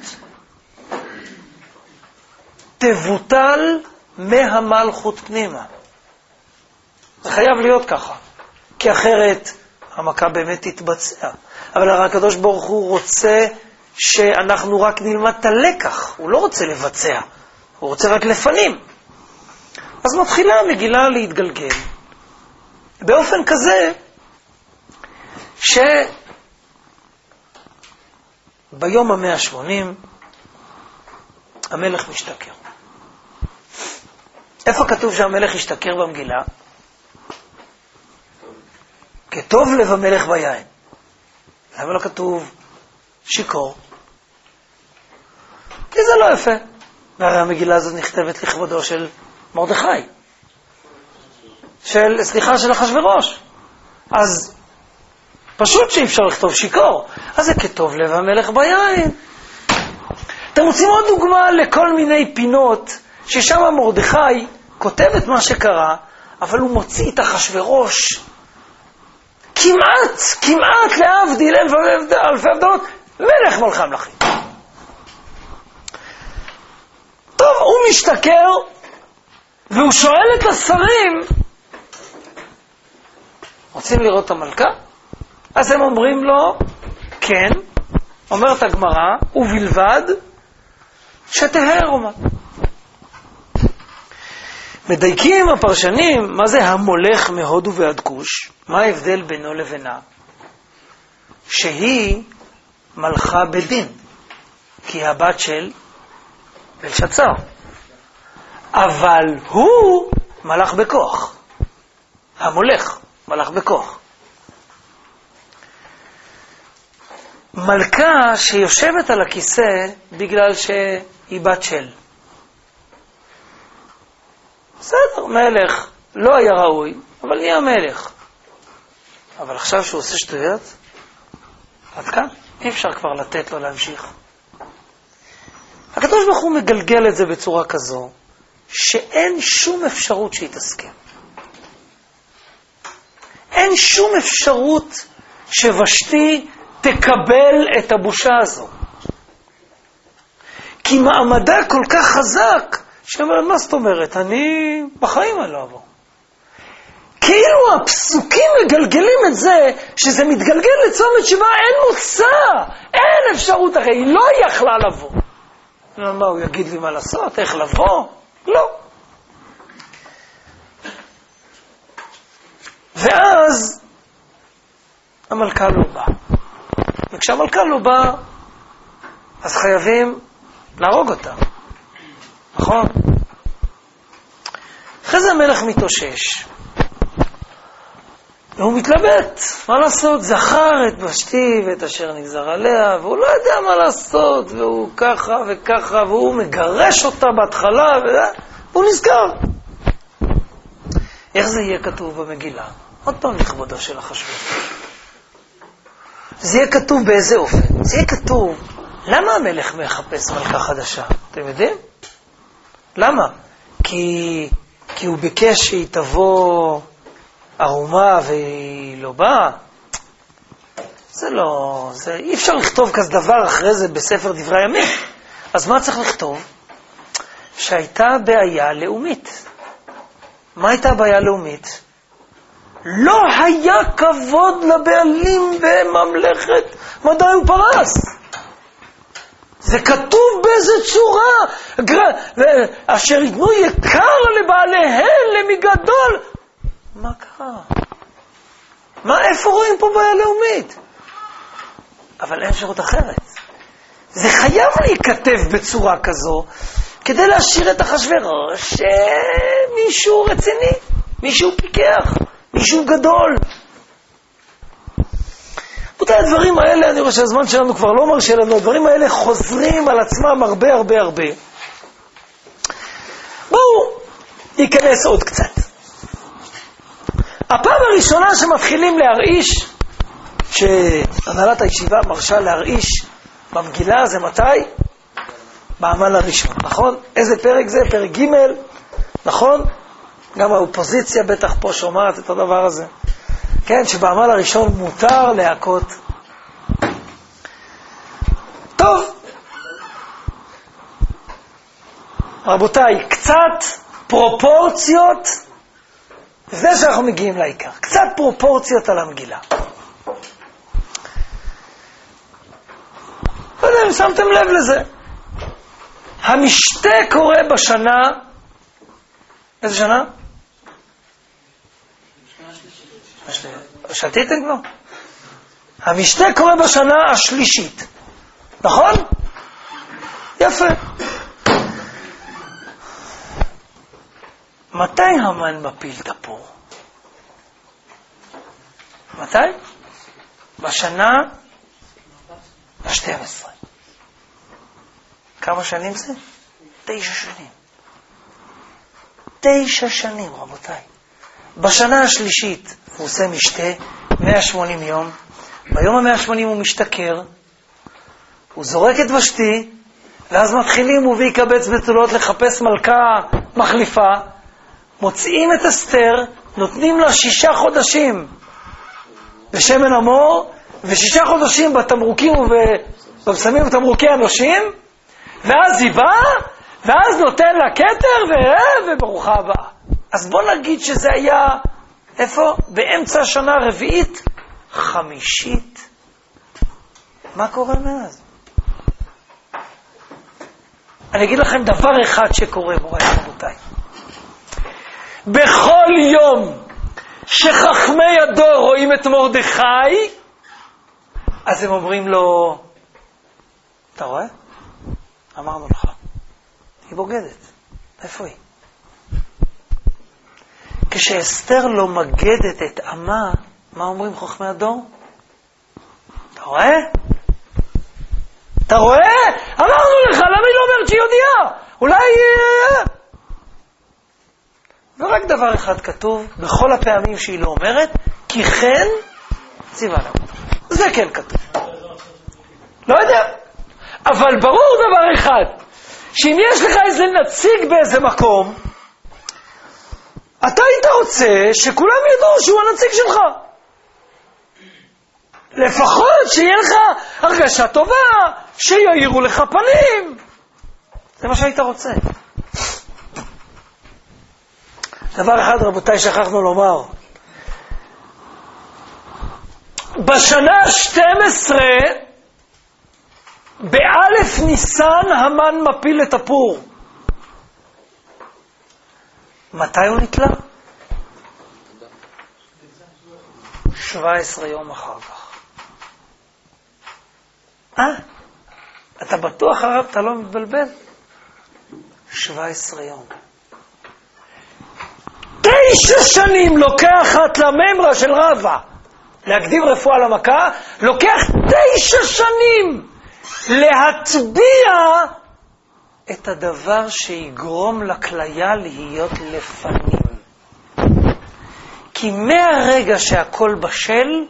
תבוטל מהמלכות פנימה. זה חייב להיות ככה, כי אחרת המכה באמת תתבצע. אבל הקדוש ברוך הוא רוצה שאנחנו רק נלמד את הלקח, הוא לא רוצה לבצע, הוא רוצה רק לפנים. אז מתחילה המגילה להתגלגל באופן כזה שביום ה-180 המלך משתכר. איפה כתוב שהמלך ישתכר במגילה? כטוב לב המלך ביין. למה לא כתוב שיקור? כי זה לא יפה. והרי המגילה הזאת נכתבת לכבודו של מרדכי. של אחשוורוש. אז פשוט שאי אפשר לכתוב שיקור. אז זה כטוב לב המלך ביין. אתם רוצים עוד דוגמה לכל מיני פינות ששם מרדכי כותב את מה שקרה, אבל הוא מוציא את אחשוורוש כמעט להבדיל אלפי הבדלות, מלך מלכי המלכים. טוב, הוא משתכר, והוא שואל את השרים, רוצים לראות את המלכה? אז הם אומרים לו, כן, אומרת הגמרא, ובלבד שתהא ערומה. מדייקים הפרשנים, מה זה המולך מהודו ועד כוש? מה ההבדל בינו לבינה? שהיא מלכה בדין, כי היא הבת של בלשצר. אבל הוא מלך בכוח. המולך מלך בכוח. מלכה שיושבת על הכיסא בגלל שהיא בת של. בסדר, מלך לא היה ראוי, אבל נהיה מלך. אבל עכשיו שהוא עושה שטויות, עד כאן אי אפשר כבר לתת לו להמשיך. הקדוש ברוך הוא מגלגל את זה בצורה כזו, שאין שום אפשרות שהיא תסכים. אין שום אפשרות שוושתי תקבל את הבושה הזו. כי מעמדה כל כך חזק, שאומרת, מה זאת אומרת? אני בחיים אני לא אבוא. כאילו הפסוקים מגלגלים את זה, שזה מתגלגל לצומת שבה אין מוצא, אין אפשרות, הרי היא לא יכלה לבוא. מה, הוא יגיד לי מה לעשות? איך לבוא? לא. ואז המלכה לא באה. וכשהמלכה לא באה, אז חייבים להרוג אותה. נכון? אחרי זה המלך מתאושש. והוא מתלבט, מה לעשות? זכר את ושתי ואת אשר נגזר עליה, והוא לא יודע מה לעשות, והוא ככה וככה, והוא מגרש אותה בהתחלה, והוא נזכר. איך זה יהיה כתוב במגילה? עוד פעם לכבודו של אחשוורוש. זה יהיה כתוב באיזה אופן? זה יהיה כתוב, למה המלך מחפש מלכה חדשה? אתם יודעים? למה? כי הוא ביקש שהיא תבוא ערומה והיא לא באה. זה לא, אי אפשר לכתוב כזה דבר אחרי זה בספר דברי הימים. אז מה צריך לכתוב? שהייתה בעיה לאומית. מה הייתה בעיה לאומית? לא היה כבוד לבעלים בממלכת מדי ופרס. זה כתוב באיזה צורה, אשר יתנו יקר לבעליהם למגדול. מה קרה? איפה רואים פה בעיה לאומית? אבל אין אפשרות אחרת. זה חייב להיכתב בצורה כזו, כדי להשאיר את אחשוורוש מישהו רציני, מישהו פיקח, מישהו גדול. הדברים האלה, אני רואה שהזמן שלנו כבר לא מרשה לנו, הדברים האלה חוזרים על עצמם הרבה הרבה הרבה. בואו ניכנס עוד קצת. הפעם הראשונה שמתחילים להרעיש, שהנהלת הישיבה מרשה להרעיש במגילה, זה מתי? בעמל הראשון, נכון? איזה פרק זה? פרק ג', נכון? גם האופוזיציה בטח פה שומעת את הדבר הזה. כן, שבעמל הראשון מותר להכות. טוב. רבותיי, קצת פרופורציות, זה שאנחנו מגיעים לעיקר. קצת פרופורציות על המגילה. לא יודע אם שמתם לב לזה. המשתה קורה בשנה, איזה שנה? שתיתם כבר? המשתה קורה בשנה השלישית, נכון? יפה. מתי המן מפיל תפור? מתי? בשנה ה-12. כמה שנים זה? 9 שנים. 9 שנים, רבותיי. בשנה השלישית הוא עושה משתה 180 יום. ביום ה-180 הוא משתכר, הוא זורק את ושתי, ואז מתחילים הוא ויקבץ בתולות לחפש מלכה מחליפה, מוצאים את אסתר, נותנים לה 6 חודשים בשמן המור, ו6 חודשים בתמרוקים ובבשמים ותמרוקי אנושים, ואז היא באה, ואז נותן לה כתר, וברוכה הבאה. אז בוא נגיד שזה היה, איפה? באמצע השנה הרביעית, 5. מה קורה מאז? אני אגיד לכם דבר אחד שקורה, מוריי רבותיי. בכל יום שחכמי הדור רואים את מרדכי, אז הם אומרים לו, אתה רואה? אמרנו לך, היא בוגדת. איפה היא? כשאסתר לא מגדת את עמה, מה אומרים חכמי הדור? אתה רואה? אתה רואה? אמרנו לך, למה היא לא אומרת שהיא יודעה? אולי... ורק דבר אחד כתוב, בכל הפעמים שהיא לא אומרת, כי כן ציווה לה. זה כן כתוב. לא יודע. אבל ברור דבר אחד, שאם יש לך איזה נציג באיזה מקום, אתה היית רוצה שכולם ידעו שהוא הנציג שלך. לפחות שיהיה לך הרגשה טובה, שיעירו לך פנים. זה מה שהיית רוצה. דבר אחד, רבותיי, שכחנו לומר. בשנה 12, באלף ניסן המן מפיל את הפור. מתי הוא נתלה? 17 יום אחר כך. אתה בטוח הרב, אתה לא מתבלבל? 17 יום. 9 שנים לוקחת לממרה של רבא להקדים רפואה למכה, לוקח 9 שנים להטביע את הדבר שיגרום לכליה להיות לפנים. כי מהרגע שהכל בשל,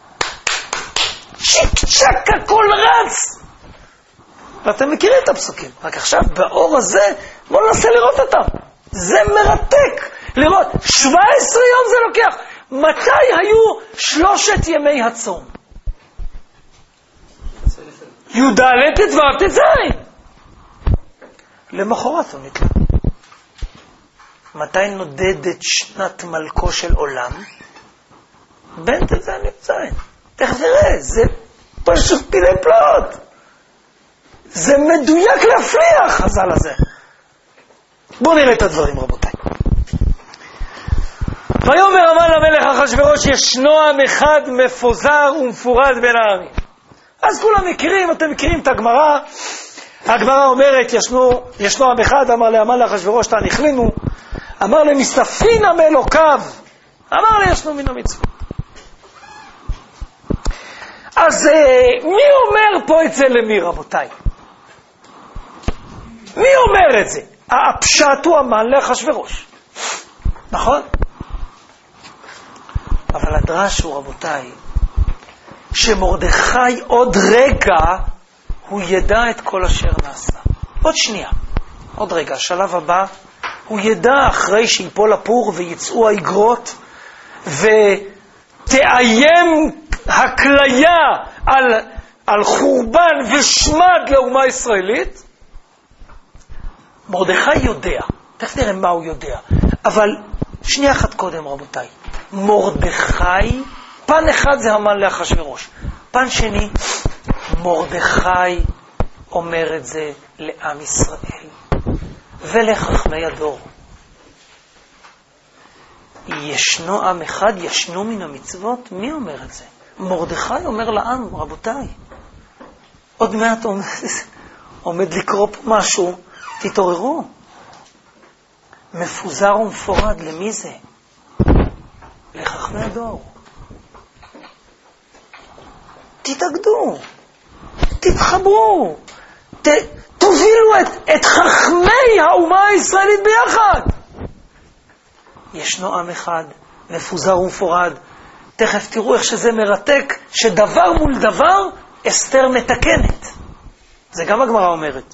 צ'יק צ'ק הכל רץ. ואתם מכירים את הפסוקים, רק עכשיו באור הזה בואו ננסה לראות אותם. זה מרתק לראות. 17 יום זה לוקח. מתי היו 3 ימי הצום? י"ד ט"ו ט"ז. למחרת הוא נתלה. מתי נודדת שנת מלכו של עולם? בין ט"ז לט"ז. תכף נראה, זה פשוט פילי פלאות. זה מדויק להפליח, חז"ל הזה. בואו נראה את הדברים, רבותיי. ויאמר המן למלך אחשוורוש, ישנו עם אחד מפוזר ומפורד בין העמים. אז כולם מכירים, אתם מכירים את הגמרא. הגמרא אומרת, ישנו עם אחד, אמר להמן לאחשוורוש, תניחלינו, אמר למסתפין עם אלוקיו, אמר לי ישנו מן המצוות. אז מי אומר פה את זה למי, רבותיי? מי אומר את זה? הפשט הוא המן לאחשוורוש, נכון? אבל הדרש הוא, רבותיי, שמרדכי עוד רגע הוא ידע את כל אשר נעשה. עוד שנייה, עוד רגע, השלב הבא, הוא ידע אחרי שיפול הפור ויצאו האגרות, ותאיים הקליה על חורבן ושמד לאומה הישראלית. מרדכי יודע, תכף נראה מה הוא יודע, אבל שנייה אחת קודם רבותיי, מרדכי, פן אחד זה המן לאחשוורוש, פן שני, מרדכי אומר את זה לעם ישראל ולחכמי הדור. ישנו עם אחד, ישנו מן המצוות, מי אומר את זה? מרדכי אומר לעם, רבותיי, עוד מעט עומד לקרוא פה משהו, תתעוררו. מפוזר ומפורד, למי זה? לחכמי הדור. תתאגדו, תתחברו, תובילו את חכמי האומה הישראלית ביחד. ישנו עם אחד, מפוזר ומפורד. תכף תראו איך שזה מרתק, שדבר מול דבר אסתר מתקנת. זה גם הגמרא אומרת.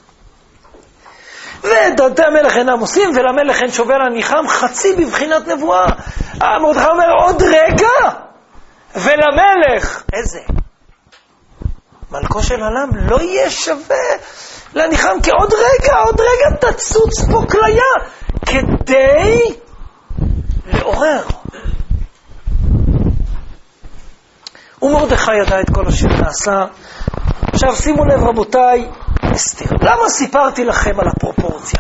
ודתי המלך אינם עושים, ולמלך אין שובל הניחם, חצי בבחינת נבואה. מרדכי אומר, עוד רגע, ולמלך, איזה? מלכו של עולם לא יהיה שווה להניחם, כי עוד רגע תצוץ פה כליה, כדי לעורר. ומרדכי ידע את כל אשר נעשה. עכשיו שימו לב רבותיי, אסתר. למה סיפרתי לכם על הפרופורציה?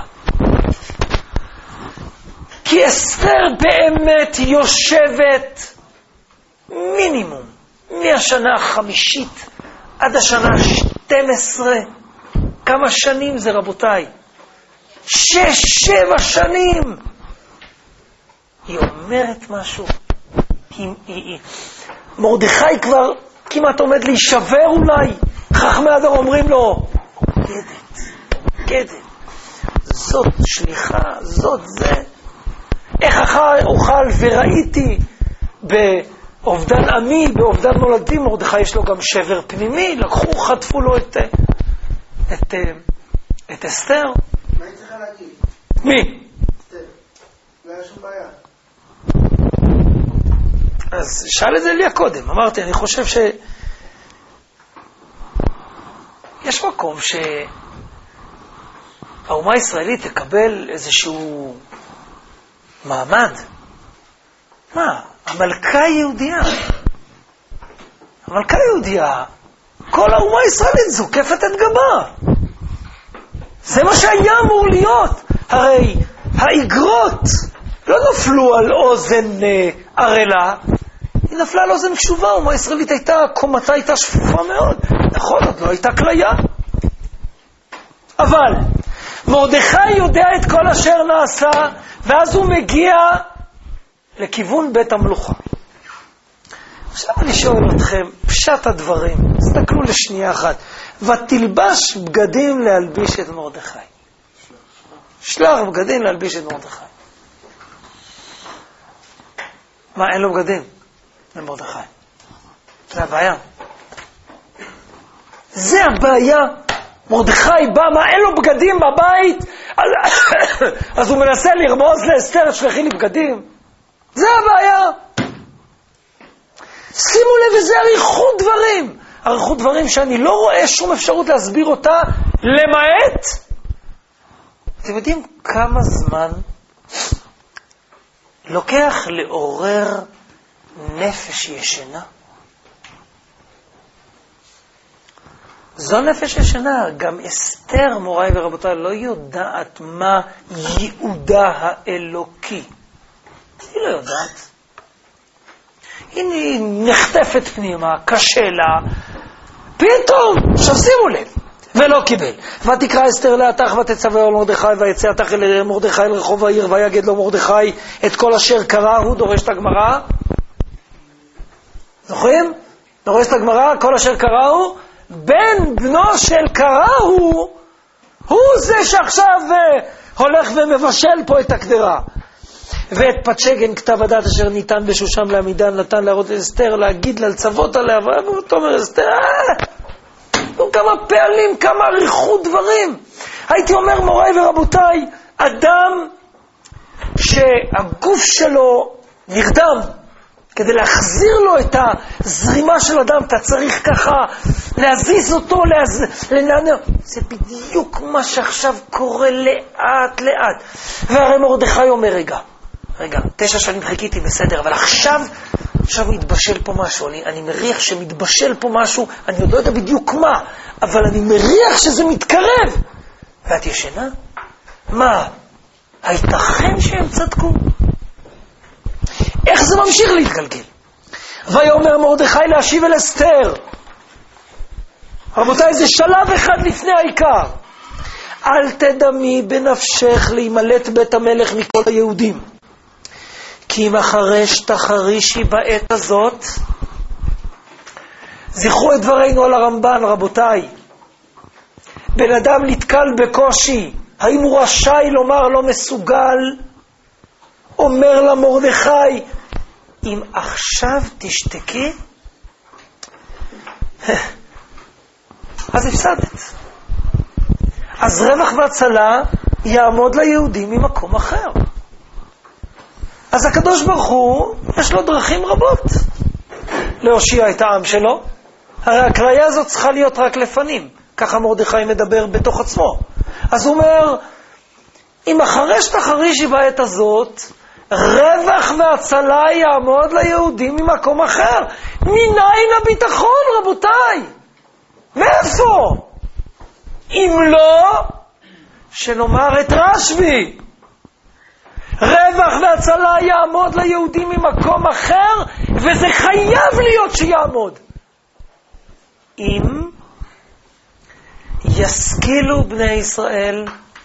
כי אסתר באמת יושבת מינימום מהשנה החמישית עד השנה 12. כמה שנים זה רבותיי? 6-7 שנים. היא אומרת משהו. מרדכי כבר כמעט עומד להישבר אולי. חכמי הדור אומרים לו, גדת, זאת שליחה, זאת זה. איך אוכל וראיתי באובדן עמי, באובדן מולדים, מרדכי יש לו גם שבר פנימי, לקחו, חטפו לו את אסתר. מה היא צריכה להגיד? מי? אסתר. לא היה שום בעיה. אז שאל את זה לי קודם, אמרתי, אני חושב יש מקום שהאומה הישראלית תקבל איזשהו מעמד. מה? המלכה יהודייה. המלכה יהודייה, כל האומה הישראלית זוקפת את גבה. זה מה שהיה אמור להיות. הרי האגרות לא נפלו על אוזן ערלה, היא נפלה על אוזן קשובה. האומה הישראלית קומתה הייתה שפופה מאוד. נכון, עוד לא הייתה כליה. אבל מרדכי יודע את כל אשר נעשה, ואז הוא מגיע לכיוון בית המלוכה. עכשיו אני שואל אתכם, פשט הדברים, תסתכלו לשנייה אחת. ותלבש בגדים להלביש את מרדכי. שלח בגדים להלביש את מרדכי. מה, אין לו בגדים? למרדכי. זה הבעיה. זה הבעיה. מרדכי בא, מה, אין לו בגדים בבית? אז הוא מנסה לרמוז לאסתר, שלחי לי בגדים. זה הבעיה. שימו לב, וזה אריכות דברים. אריכות דברים שאני לא רואה שום אפשרות להסביר אותה, למעט. אתם יודעים כמה זמן לוקח לעורר נפש ישנה? זו נפש ישנה. גם אסתר, מוריי ורבותיי, לא יודעת מה ייעודה האלוקי. היא לא יודעת. היא נחטפת פנימה, קשה לה, פתאום, שימו לב, ולא קיבל. ותקרא אסתר לאתך ותצווה על מרדכי, ויצא אתך אל מרדכי אל רחוב העיר, ויגד לו מרדכי את כל אשר קרא. הוא דורש את הגמרא. זוכרים? דורש את הגמרא, כל אשר קרא הוא. בן בנו של קרא הוא זה שעכשיו הולך ומבשל פה את הקדרה. ואת פצ'גן כתב הדת אשר ניתן בשושם לעמידן, נתן להראות אסתר, להגיד לה, לצוות עליה. ואתה אומר אסתר, כמה פעלים, כמה עריכות דברים. הייתי אומר, מוריי ורבותיי, אדם שהגוף שלו נרדם, כדי להחזיר לו את הזרימה של אדם, אתה צריך ככה להזיז אותו, לנענע. זה בדיוק מה שעכשיו קורה לאט לאט. והרי מרדכי אומר, רגע, 9 שנים חיכיתי, בסדר, אבל עכשיו מתבשל פה משהו, אני מריח שמתבשל פה משהו, אני עוד לא יודע בדיוק מה, אבל אני מריח שזה מתקרב. ואת ישנה? מה? הייתכן שהם צדקו? איך זה ממשיך להתגלגל? ויאמר מרדכי להשיב אל אסתר. רבותיי, זה שלב אחד לפני העיקר. אל תדמי בנפשך להימלט בית המלך מכל היהודים. כי אם החרש תחרישי בעת הזאת, זכרו את דברינו על הרמב"ן, רבותיי. בן אדם נתקל בקושי, האם הוא רשאי לומר לא מסוגל? אומר למרדכי, אם עכשיו תשתקי, אז הפסדת. אז רווח והצלה יעמוד ליהודים ממקום אחר. אז הקדוש ברוך הוא, יש לו דרכים רבות להושיע את העם שלו. הרי הקריאה הזאת צריכה להיות רק לפנים. ככה מרדכי מדבר בתוך עצמו. אז הוא אומר, אם החרש תחרישי בעת הזאת, רווח והצלה יעמוד ליהודים ממקום אחר. מניין הביטחון, רבותיי? מאיפה? אם לא, שנאמר את רשב"י. רווח והצלה יעמוד ליהודים ממקום אחר, וזה חייב להיות שיעמוד. אם ישכילו בני ישראל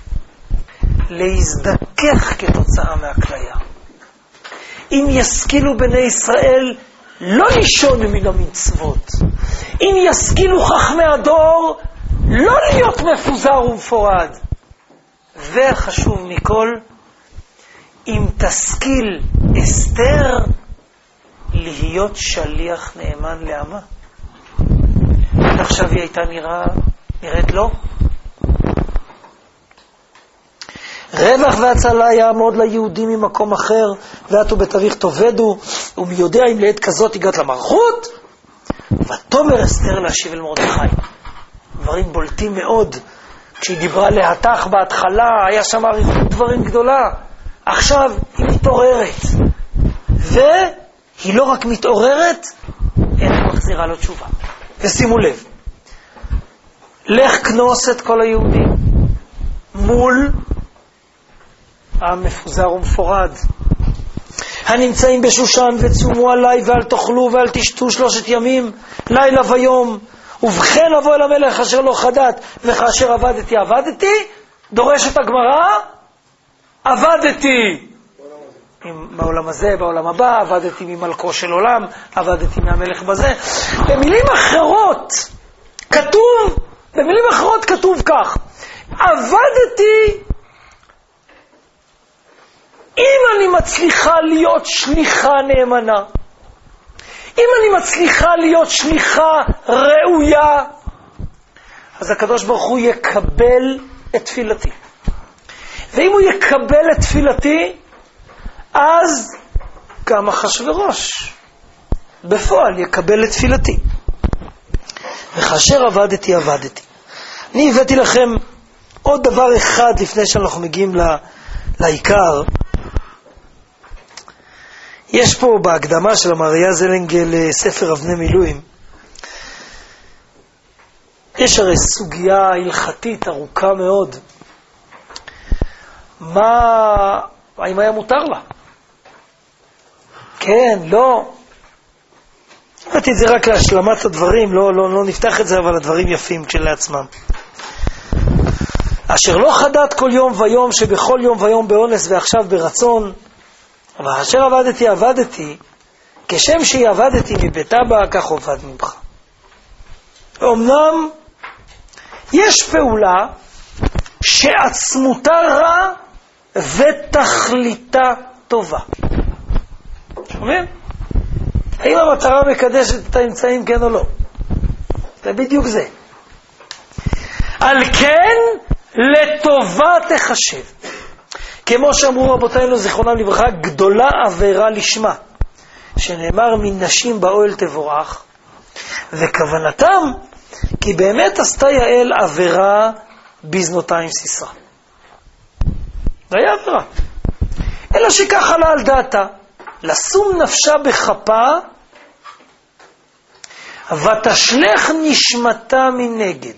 להזדכך כתוצאה מהכליה. אם ישכילו בני ישראל לא לישון מן המצוות. אם ישכילו חכמי הדור לא להיות מפוזר ומפורד. והחשוב מכל, אם תשכיל אסתר להיות שליח נאמן לעמה. עד עכשיו היא הייתה נראית לא? רווח והצלה יעמוד ליהודים ממקום אחר, ואתו בתאריך תובדו, ומי יודע אם לעת כזאת הגעת למלכות, ותאמר אסתר להשיב אל מרדכי. דברים בולטים מאוד. כשהיא דיברה להתך בהתחלה, היה שם עריכות דברים גדולה. עכשיו היא מתעוררת. והיא לא רק מתעוררת, אלא מחזירה לו תשובה. ושימו לב, לך כנוס את כל היהודים מול המפוזר ומפורד הנמצאים בשושן, וצומו עליי ואל תאכלו ואל תשתו 3 ימים לילה ויום, ובכן אבוא אל המלך אשר לא חדת, וכאשר עבדתי דורשת הגמרא, עבדתי בעולם הזה, בעולם הבא, עבדתי ממלכו של עולם, עבדתי מהמלך בזה. במילים אחרות כתוב כך, עבדתי אם אני מצליחה להיות שליחה נאמנה, אם אני מצליחה להיות שליחה ראויה, אז הקדוש ברוך הוא יקבל את תפילתי. ואם הוא יקבל את תפילתי, אז גם אחשוורוש בפועל יקבל את תפילתי. וכאשר עבדתי. אני הבאתי לכם עוד דבר אחד לפני שאנחנו מגיעים לעיקר. יש פה בהקדמה של המריה זלנגל ספר אבני מילואים, יש הרי סוגיה הלכתית ארוכה מאוד. האם היה מותר לה? כן, לא. הבאתי את זה רק להשלמת הדברים, לא נפתח את זה, אבל הדברים יפים כשלעצמם. אשר לא חדת כל יום ויום, שבכל יום ויום באונס ועכשיו ברצון, אבל אשר עבדתי, כשם שהיא עבדתי מביתה בה, כך עובד ממך. אמנם יש פעולה שעצמותה רע ותכליתה טובה. שומעים? האם המטרה מקדשת את האמצעים, כן או לא? זה בדיוק זה. על כן לטובה תחשב. כמו שאמרו רבותינו זיכרונם לברכה, גדולה עבירה לשמה, שנאמר מן נשים באוהל תבורך, וכוונתם כי באמת עשתה יעל עבירה בזנותה עם סיסרא. זה היה עבירה. אלא שכך עלה על דעתה, לשום נפשה בחפה, ותשלך נשמתה מנגד,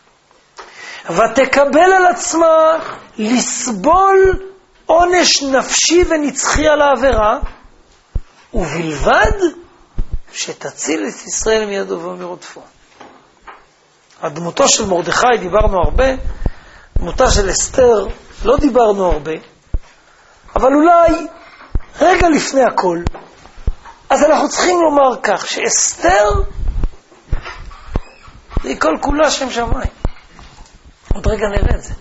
ותקבל על עצמה לסבול עונש נפשי ונצחי על העבירה, ובלבד שתציל את ישראל מידו ומרודפו. הדמותו של מרדכי דיברנו הרבה, דמותה של אסתר לא דיברנו הרבה, אבל אולי רגע לפני הכל, אז אנחנו צריכים לומר כך, שאסתר היא כל כולה שם שמיים. עוד רגע נראה את זה.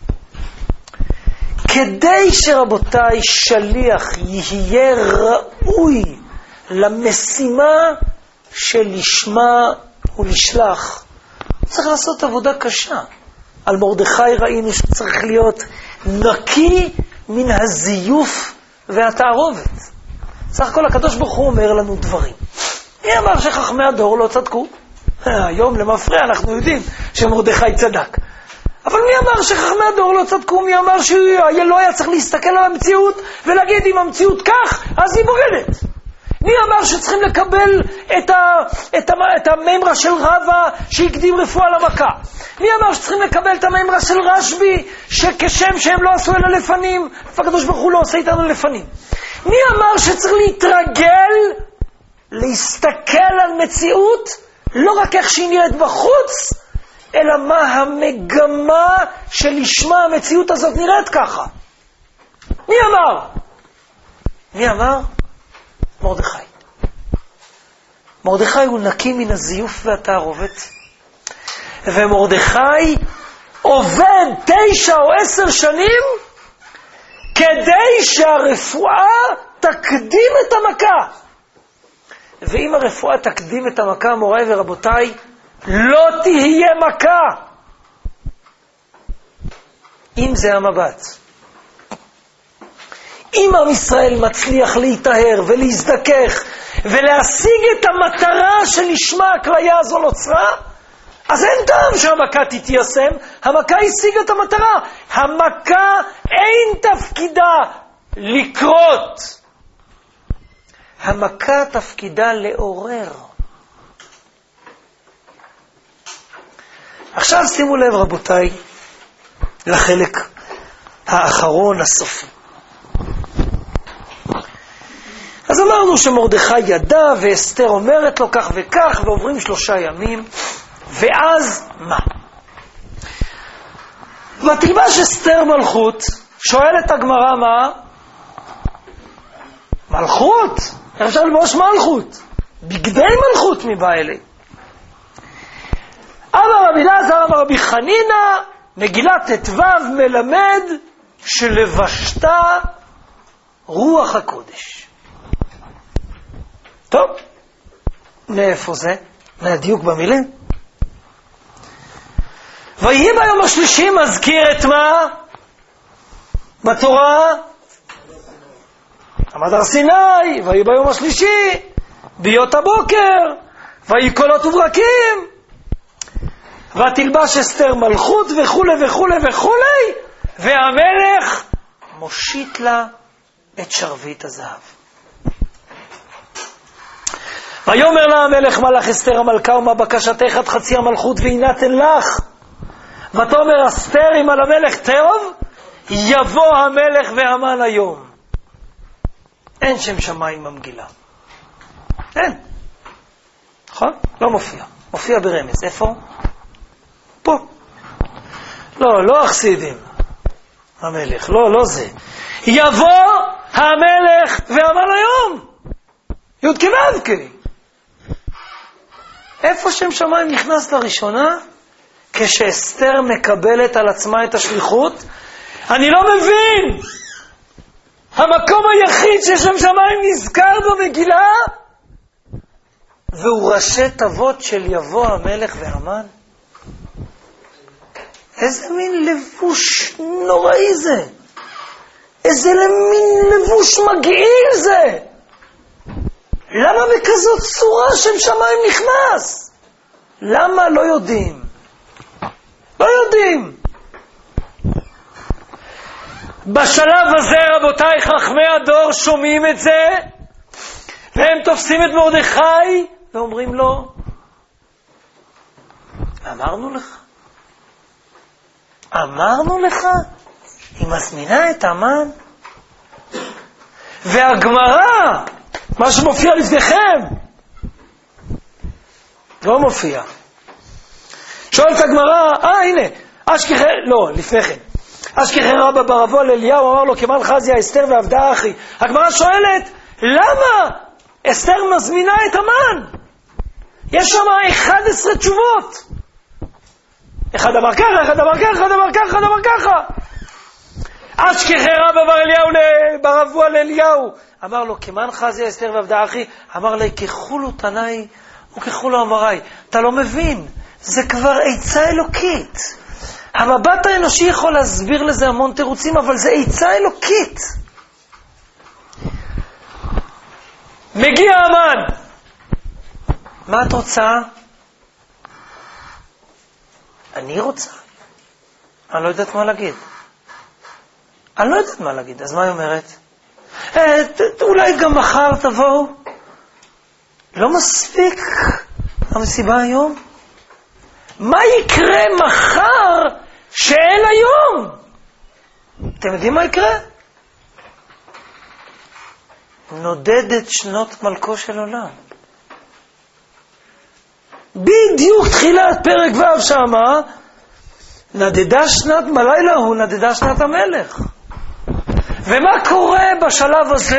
כדי שרבותיי שליח יהיה ראוי למשימה שלשמה הוא נשלח, צריך לעשות עבודה קשה. על מרדכי ראינו שצריך להיות נקי מן הזיוף והתערובת. סך הכל הקדוש ברוך הוא אומר לנו דברים. מי אמר שחכמי הדור לא צדקו? היום למפרע אנחנו יודעים שמרדכי צדק. אבל מי אמר שחכמי הדור לא צדקו? מי אמר שלא היה צריך להסתכל על המציאות ולהגיד אם המציאות כך, אז היא בוגדת? מי אמר שצריכים לקבל את הממרה של רבא שהקדים רפואה למכה? מי אמר שצריכים לקבל את הממרה של רשב"י שכשם שהם לא עשו אלא לפנים, הקדוש ברוך הוא לא עושה איתנו לפנים? מי אמר שצריך להתרגל, להסתכל על מציאות, לא רק איך שהיא נראית בחוץ, אלא מה המגמה שלשמה המציאות הזאת נראית ככה? מי אמר? מי אמר? מרדכי. מרדכי הוא נקי מן הזיוף והתערובת, ומרדכי עובד 9 או 10 שנים כדי שהרפואה תקדים את המכה. ואם הרפואה תקדים את המכה, מוריי ורבותיי, לא תהיה מכה. אם זה המבט. אם עם ישראל מצליח להתאהר ולהזדכך ולהשיג את המטרה שלשמה הכליה הזו נוצרה, אז אין טעם שהמכה תתיישם. המכה השיגה את המטרה. המכה אין תפקידה לקרות. המכה תפקידה לעורר. עכשיו שימו לב רבותיי לחלק האחרון הסופי. אז אמרנו שמרדכי ידע ואסתר אומרת לו כך וכך, ועוברים 3 ימים, ואז מה? ותלבש אסתר מלכות. שואלת הגמרא מה? מלכות? איך אפשר ללבוש מלכות? בגדי מלכות מבא אלי. אמר רבי אלעזר אמר רבי חנינא, מגילת ט"ו מלמד שלבשתה רוח הקודש. טוב, מאיפה זה? מהדיוק במילים. ויהי ביום השלישי מזכיר את מה? בתורה עמד הר סיני, ויהי ביום השלישי ביות הבוקר, ויהי קולות וברקים, ותלבש אסתר מלכות וכו' וכו' וכו', והמלך מושיט לה את שרביט הזהב. ויאמר לה המלך מלך אסתר המלכה, ומה בקשתך עד חצי המלכות ויינתן לך? ותאמר אסתר אם על המלך טוב, יבוא המלך והמן היום. אין שם שמיים במגילה. אין. נכון? לא מופיע. מופיע ברמז. איפה? פה. לא החסידים. המלך. לא זה. יבוא המלך והמן היום. י' כו' כ'. איפה שם שמיים נכנס לראשונה? כשאסתר מקבלת על עצמה את השליחות. אני לא מבין. המקום היחיד ששם שמיים נזכר במגילה, והוא ראשי תוות של יבוא המלך והמן. איזה מין לבוש נוראי זה. איזה מין לבוש מגעיל זה. למה בכזאת צורה שם שמיים נכנס? למה? לא יודעים. לא יודעים. בשלב הזה, רבותיי, חכמי הדור שומעים את זה, והם תופסים את מרדכי ואומרים לו, אמרנו לך, היא מזמינה את המן. והגמרא, מה שמופיע לפניכם, לא מופיע. שואלת הגמרא, הנה, לפני כן. אשכחי רבא ברבו על אליהו, אמר לו, כמל חזיה אסתר ועבדה אחי. הגמרא שואלת, למה אסתר מזמינה את המן? יש שם 11 תשובות. אחד אמר ככה, אחד אמר ככה, אחד אמר ככה, אחד אמר ככה. אשכחי רבא ברבו על אליהו, אמר לו, כמל חזיה אסתר ועבדה אחי. אמר לי, ככולו תנאי וככולו אמרי. אתה לא מבין, זה כבר עצה אלוקית. המבט האנושי יכול להסביר לזה המון תירוצים, אבל זה עצה אלוקית. מגיע המן. מה את רוצה? אני רוצה. אני לא יודעת מה להגיד. אז מה היא אומרת? אולי גם מחר תבואו. לא מספיק המסיבה היום? מה יקרה מחר שאין היום? אתם יודעים מה יקרה? נודדת שנות מלכו של עולם. בדיוק תחילת פרק ו' שמה, נדדה שנת בלילה הוא, נדדה שנת המלך. ומה קורה בשלב הזה?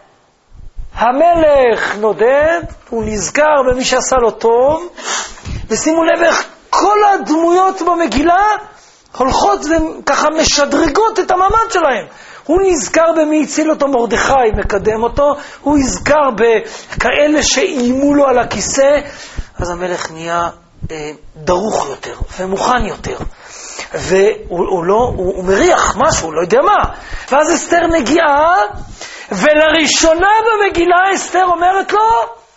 המלך נודד, הוא נזכר במי שעשה לו טוב, ושימו לב איך כל הדמויות במגילה הולכות וככה משדרגות את המעמד שלהם. הוא נזכר במי הציל אותו, מרדכי מקדם אותו, הוא נזכר בכאלה שאיימו לו על הכיסא, אז המלך נהיה דרוך יותר ומוכן יותר, והוא מריח משהו, לא יודע מה. ואז אסתר נגיעה, ולראשונה במגילה אסתר אומרת לו,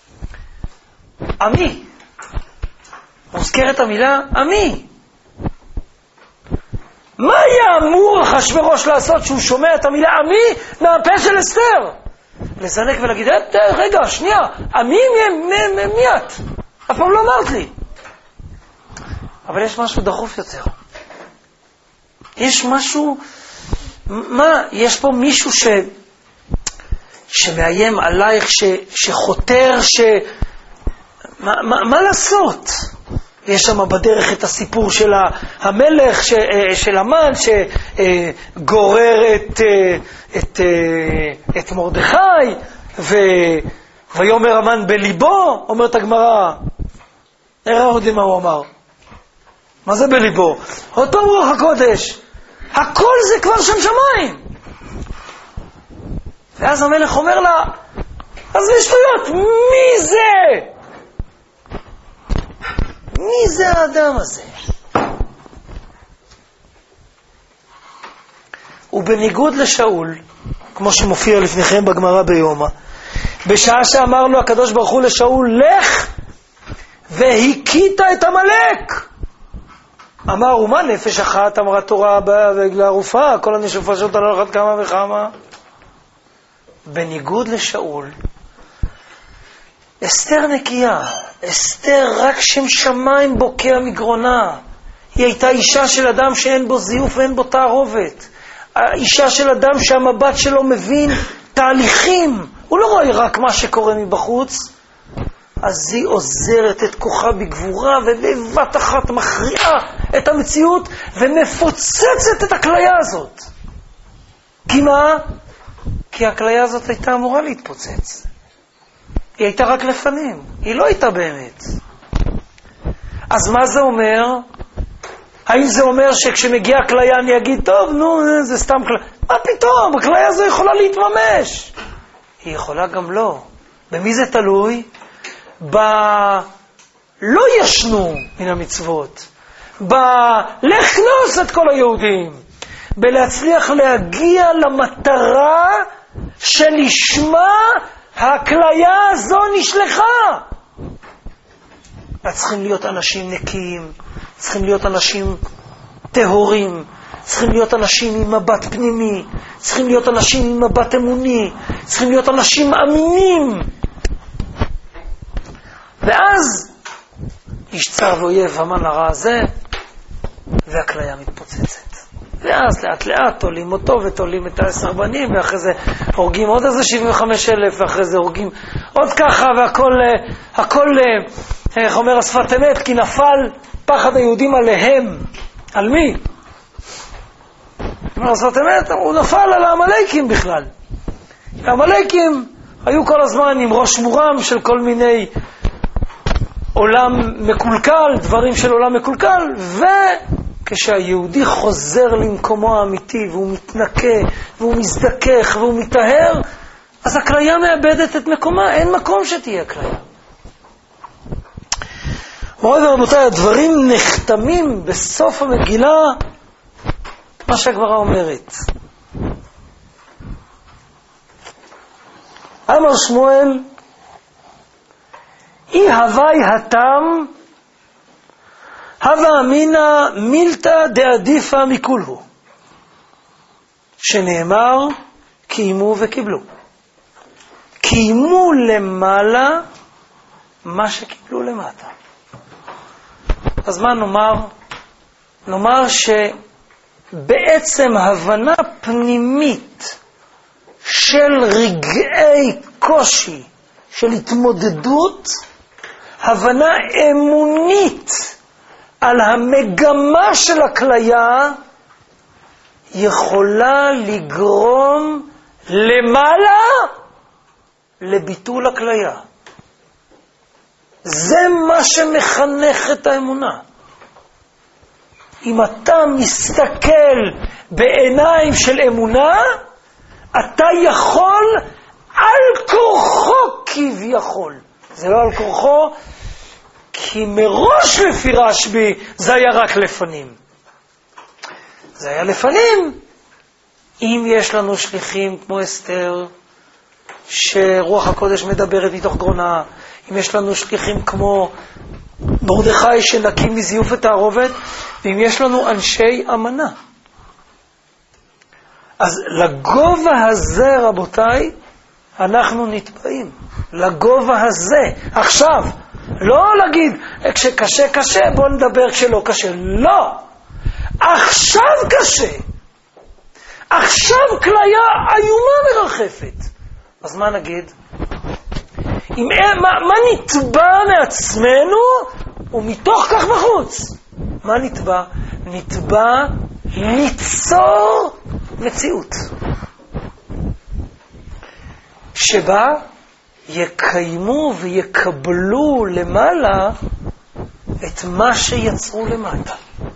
עמי. מוזכרת המילה עמי. מה היה אמור אחשוורוש לעשות שהוא שומע את המילה עמי מהפה של אסתר? לזנק ולהגיד, רגע, שנייה, עמי מי את? אף פעם לא אמרת לי. אבל יש משהו דחוף יותר. יש משהו, יש פה מישהו שמאיים עלייך, שחותר, מה לעשות? יש שם בדרך את הסיפור של המלך, של המן, שגורר את מרדכי, ויאמר המן בליבו, אומרת הגמרא, נראה עוד מה הוא אמר. מה זה בליבו? אותו רוח הקודש. הכל זה כבר שם שמיים. ואז המלך אומר לה, אז בשטויות, מי זה? מי זה האדם הזה? ובניגוד לשאול, כמו שמופיע לפניכם בגמרא ביומא, בשעה שאמר לו הקדוש ברוך הוא לשאול, לך והכית את עמלק. אמר, ומה נפש אחת אמרה תורה בגלה ערופה, כל הנשופשות על אחת כמה וכמה. בניגוד לשאול, אסתר נקייה, אסתר רק שם שמיים בוקע מגרונה. היא הייתה אישה של אדם שאין בו זיוף ואין בו תערובת. האישה של אדם שהמבט שלו מבין תהליכים. הוא לא רואה רק מה שקורה מבחוץ. אז היא עוזרת את כוחה בגבורה ובבת אחת מכריעה את המציאות ומפוצצת את הכליה הזאת. כי מה? כי הכליה הזאת הייתה אמורה להתפוצץ. היא הייתה רק לפנים, היא לא הייתה באמת. אז מה זה אומר? האם זה אומר שכשמגיעה הכליה אני אגיד, טוב, נו, זה סתם כליה? מה פתאום? הכליה הזו יכולה להתממש. היא יכולה גם לא. במי זה תלוי? לא ישנו מן המצוות. בלכנוס את כל היהודים, בלהצליח להגיע למטרה שלשמה הכליה הזו נשלחה. צריכים להיות אנשים נקיים, צריכים להיות אנשים טהורים, צריכים להיות אנשים עם מבט פנימי, צריכים להיות אנשים עם מבט אמוני, צריכים להיות אנשים אמינים. ואז ישצר ואויב המן הרע הזה, והכליה מתפוצצת. ואז לאט לאט תולים אותו ותולים את 10 בנים, ואחרי זה הורגים עוד איזה 75,000, ואחרי זה הורגים עוד ככה, והכל, איך אומר השפת אמת, כי נפל פחד היהודים עליהם. על מי? אומר השפת אמת, הוא נפל על העמלקים בכלל. העמלקים היו כל הזמן עם ראש מורם של כל מיני עולם מקולקל, דברים של עולם מקולקל, וכשהיהודי חוזר למקומו האמיתי, והוא מתנקה, והוא מזדכך, והוא מתאהר, אז הכליה מאבדת את מקומה, אין מקום שתהיה כליה. מוריי ורבותיי, הדברים נחתמים בסוף המגילה, מה שהגמרא אומרת. אמר שמואל, אי הווי התם, הווה אמינא מילתא דעדיפא מכולהו. שנאמר, קיימו וקיבלו. קיימו למעלה מה שקיבלו למטה. אז מה נאמר? נאמר שבעצם הבנה פנימית של רגעי קושי, של התמודדות, הבנה אמונית על המגמה של הכליה, יכולה לגרום למעלה לביטול הכליה. זה מה שמחנך את האמונה. אם אתה מסתכל בעיניים של אמונה, אתה יכול על כורחו כביכול. זה לא על כורחו, כי מראש לפי רשב"י זה היה רק לפנים. זה היה לפנים. אם יש לנו שליחים כמו אסתר, שרוח הקודש מדברת מתוך גרונה, אם יש לנו שליחים כמו מרדכי שנקים מזיוף את הערובת, ואם יש לנו אנשי אמנה. אז לגובה הזה, רבותיי, אנחנו נתבעים. לגובה הזה. עכשיו, לא להגיד, כשקשה קשה, בוא נדבר כשלא קשה. לא. עכשיו קשה. עכשיו כליה איומה מרחפת. אז מה נגיד? מה נתבע מעצמנו ומתוך כך בחוץ? מה נתבע? נתבע ליצור מציאות שבה יקיימו ויקבלו למעלה את מה שיצרו למטה.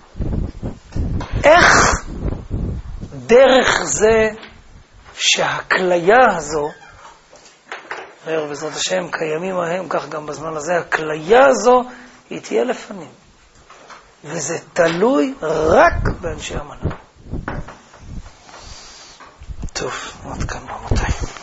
איך דרך זה שהכליה הזו, ובעזרת השם קיימים ההם, כך גם בזמן הזה, הכליה הזו היא תהיה לפנים. וזה תלוי רק באנשי אמנה. טוב, עד כאן רבותיי.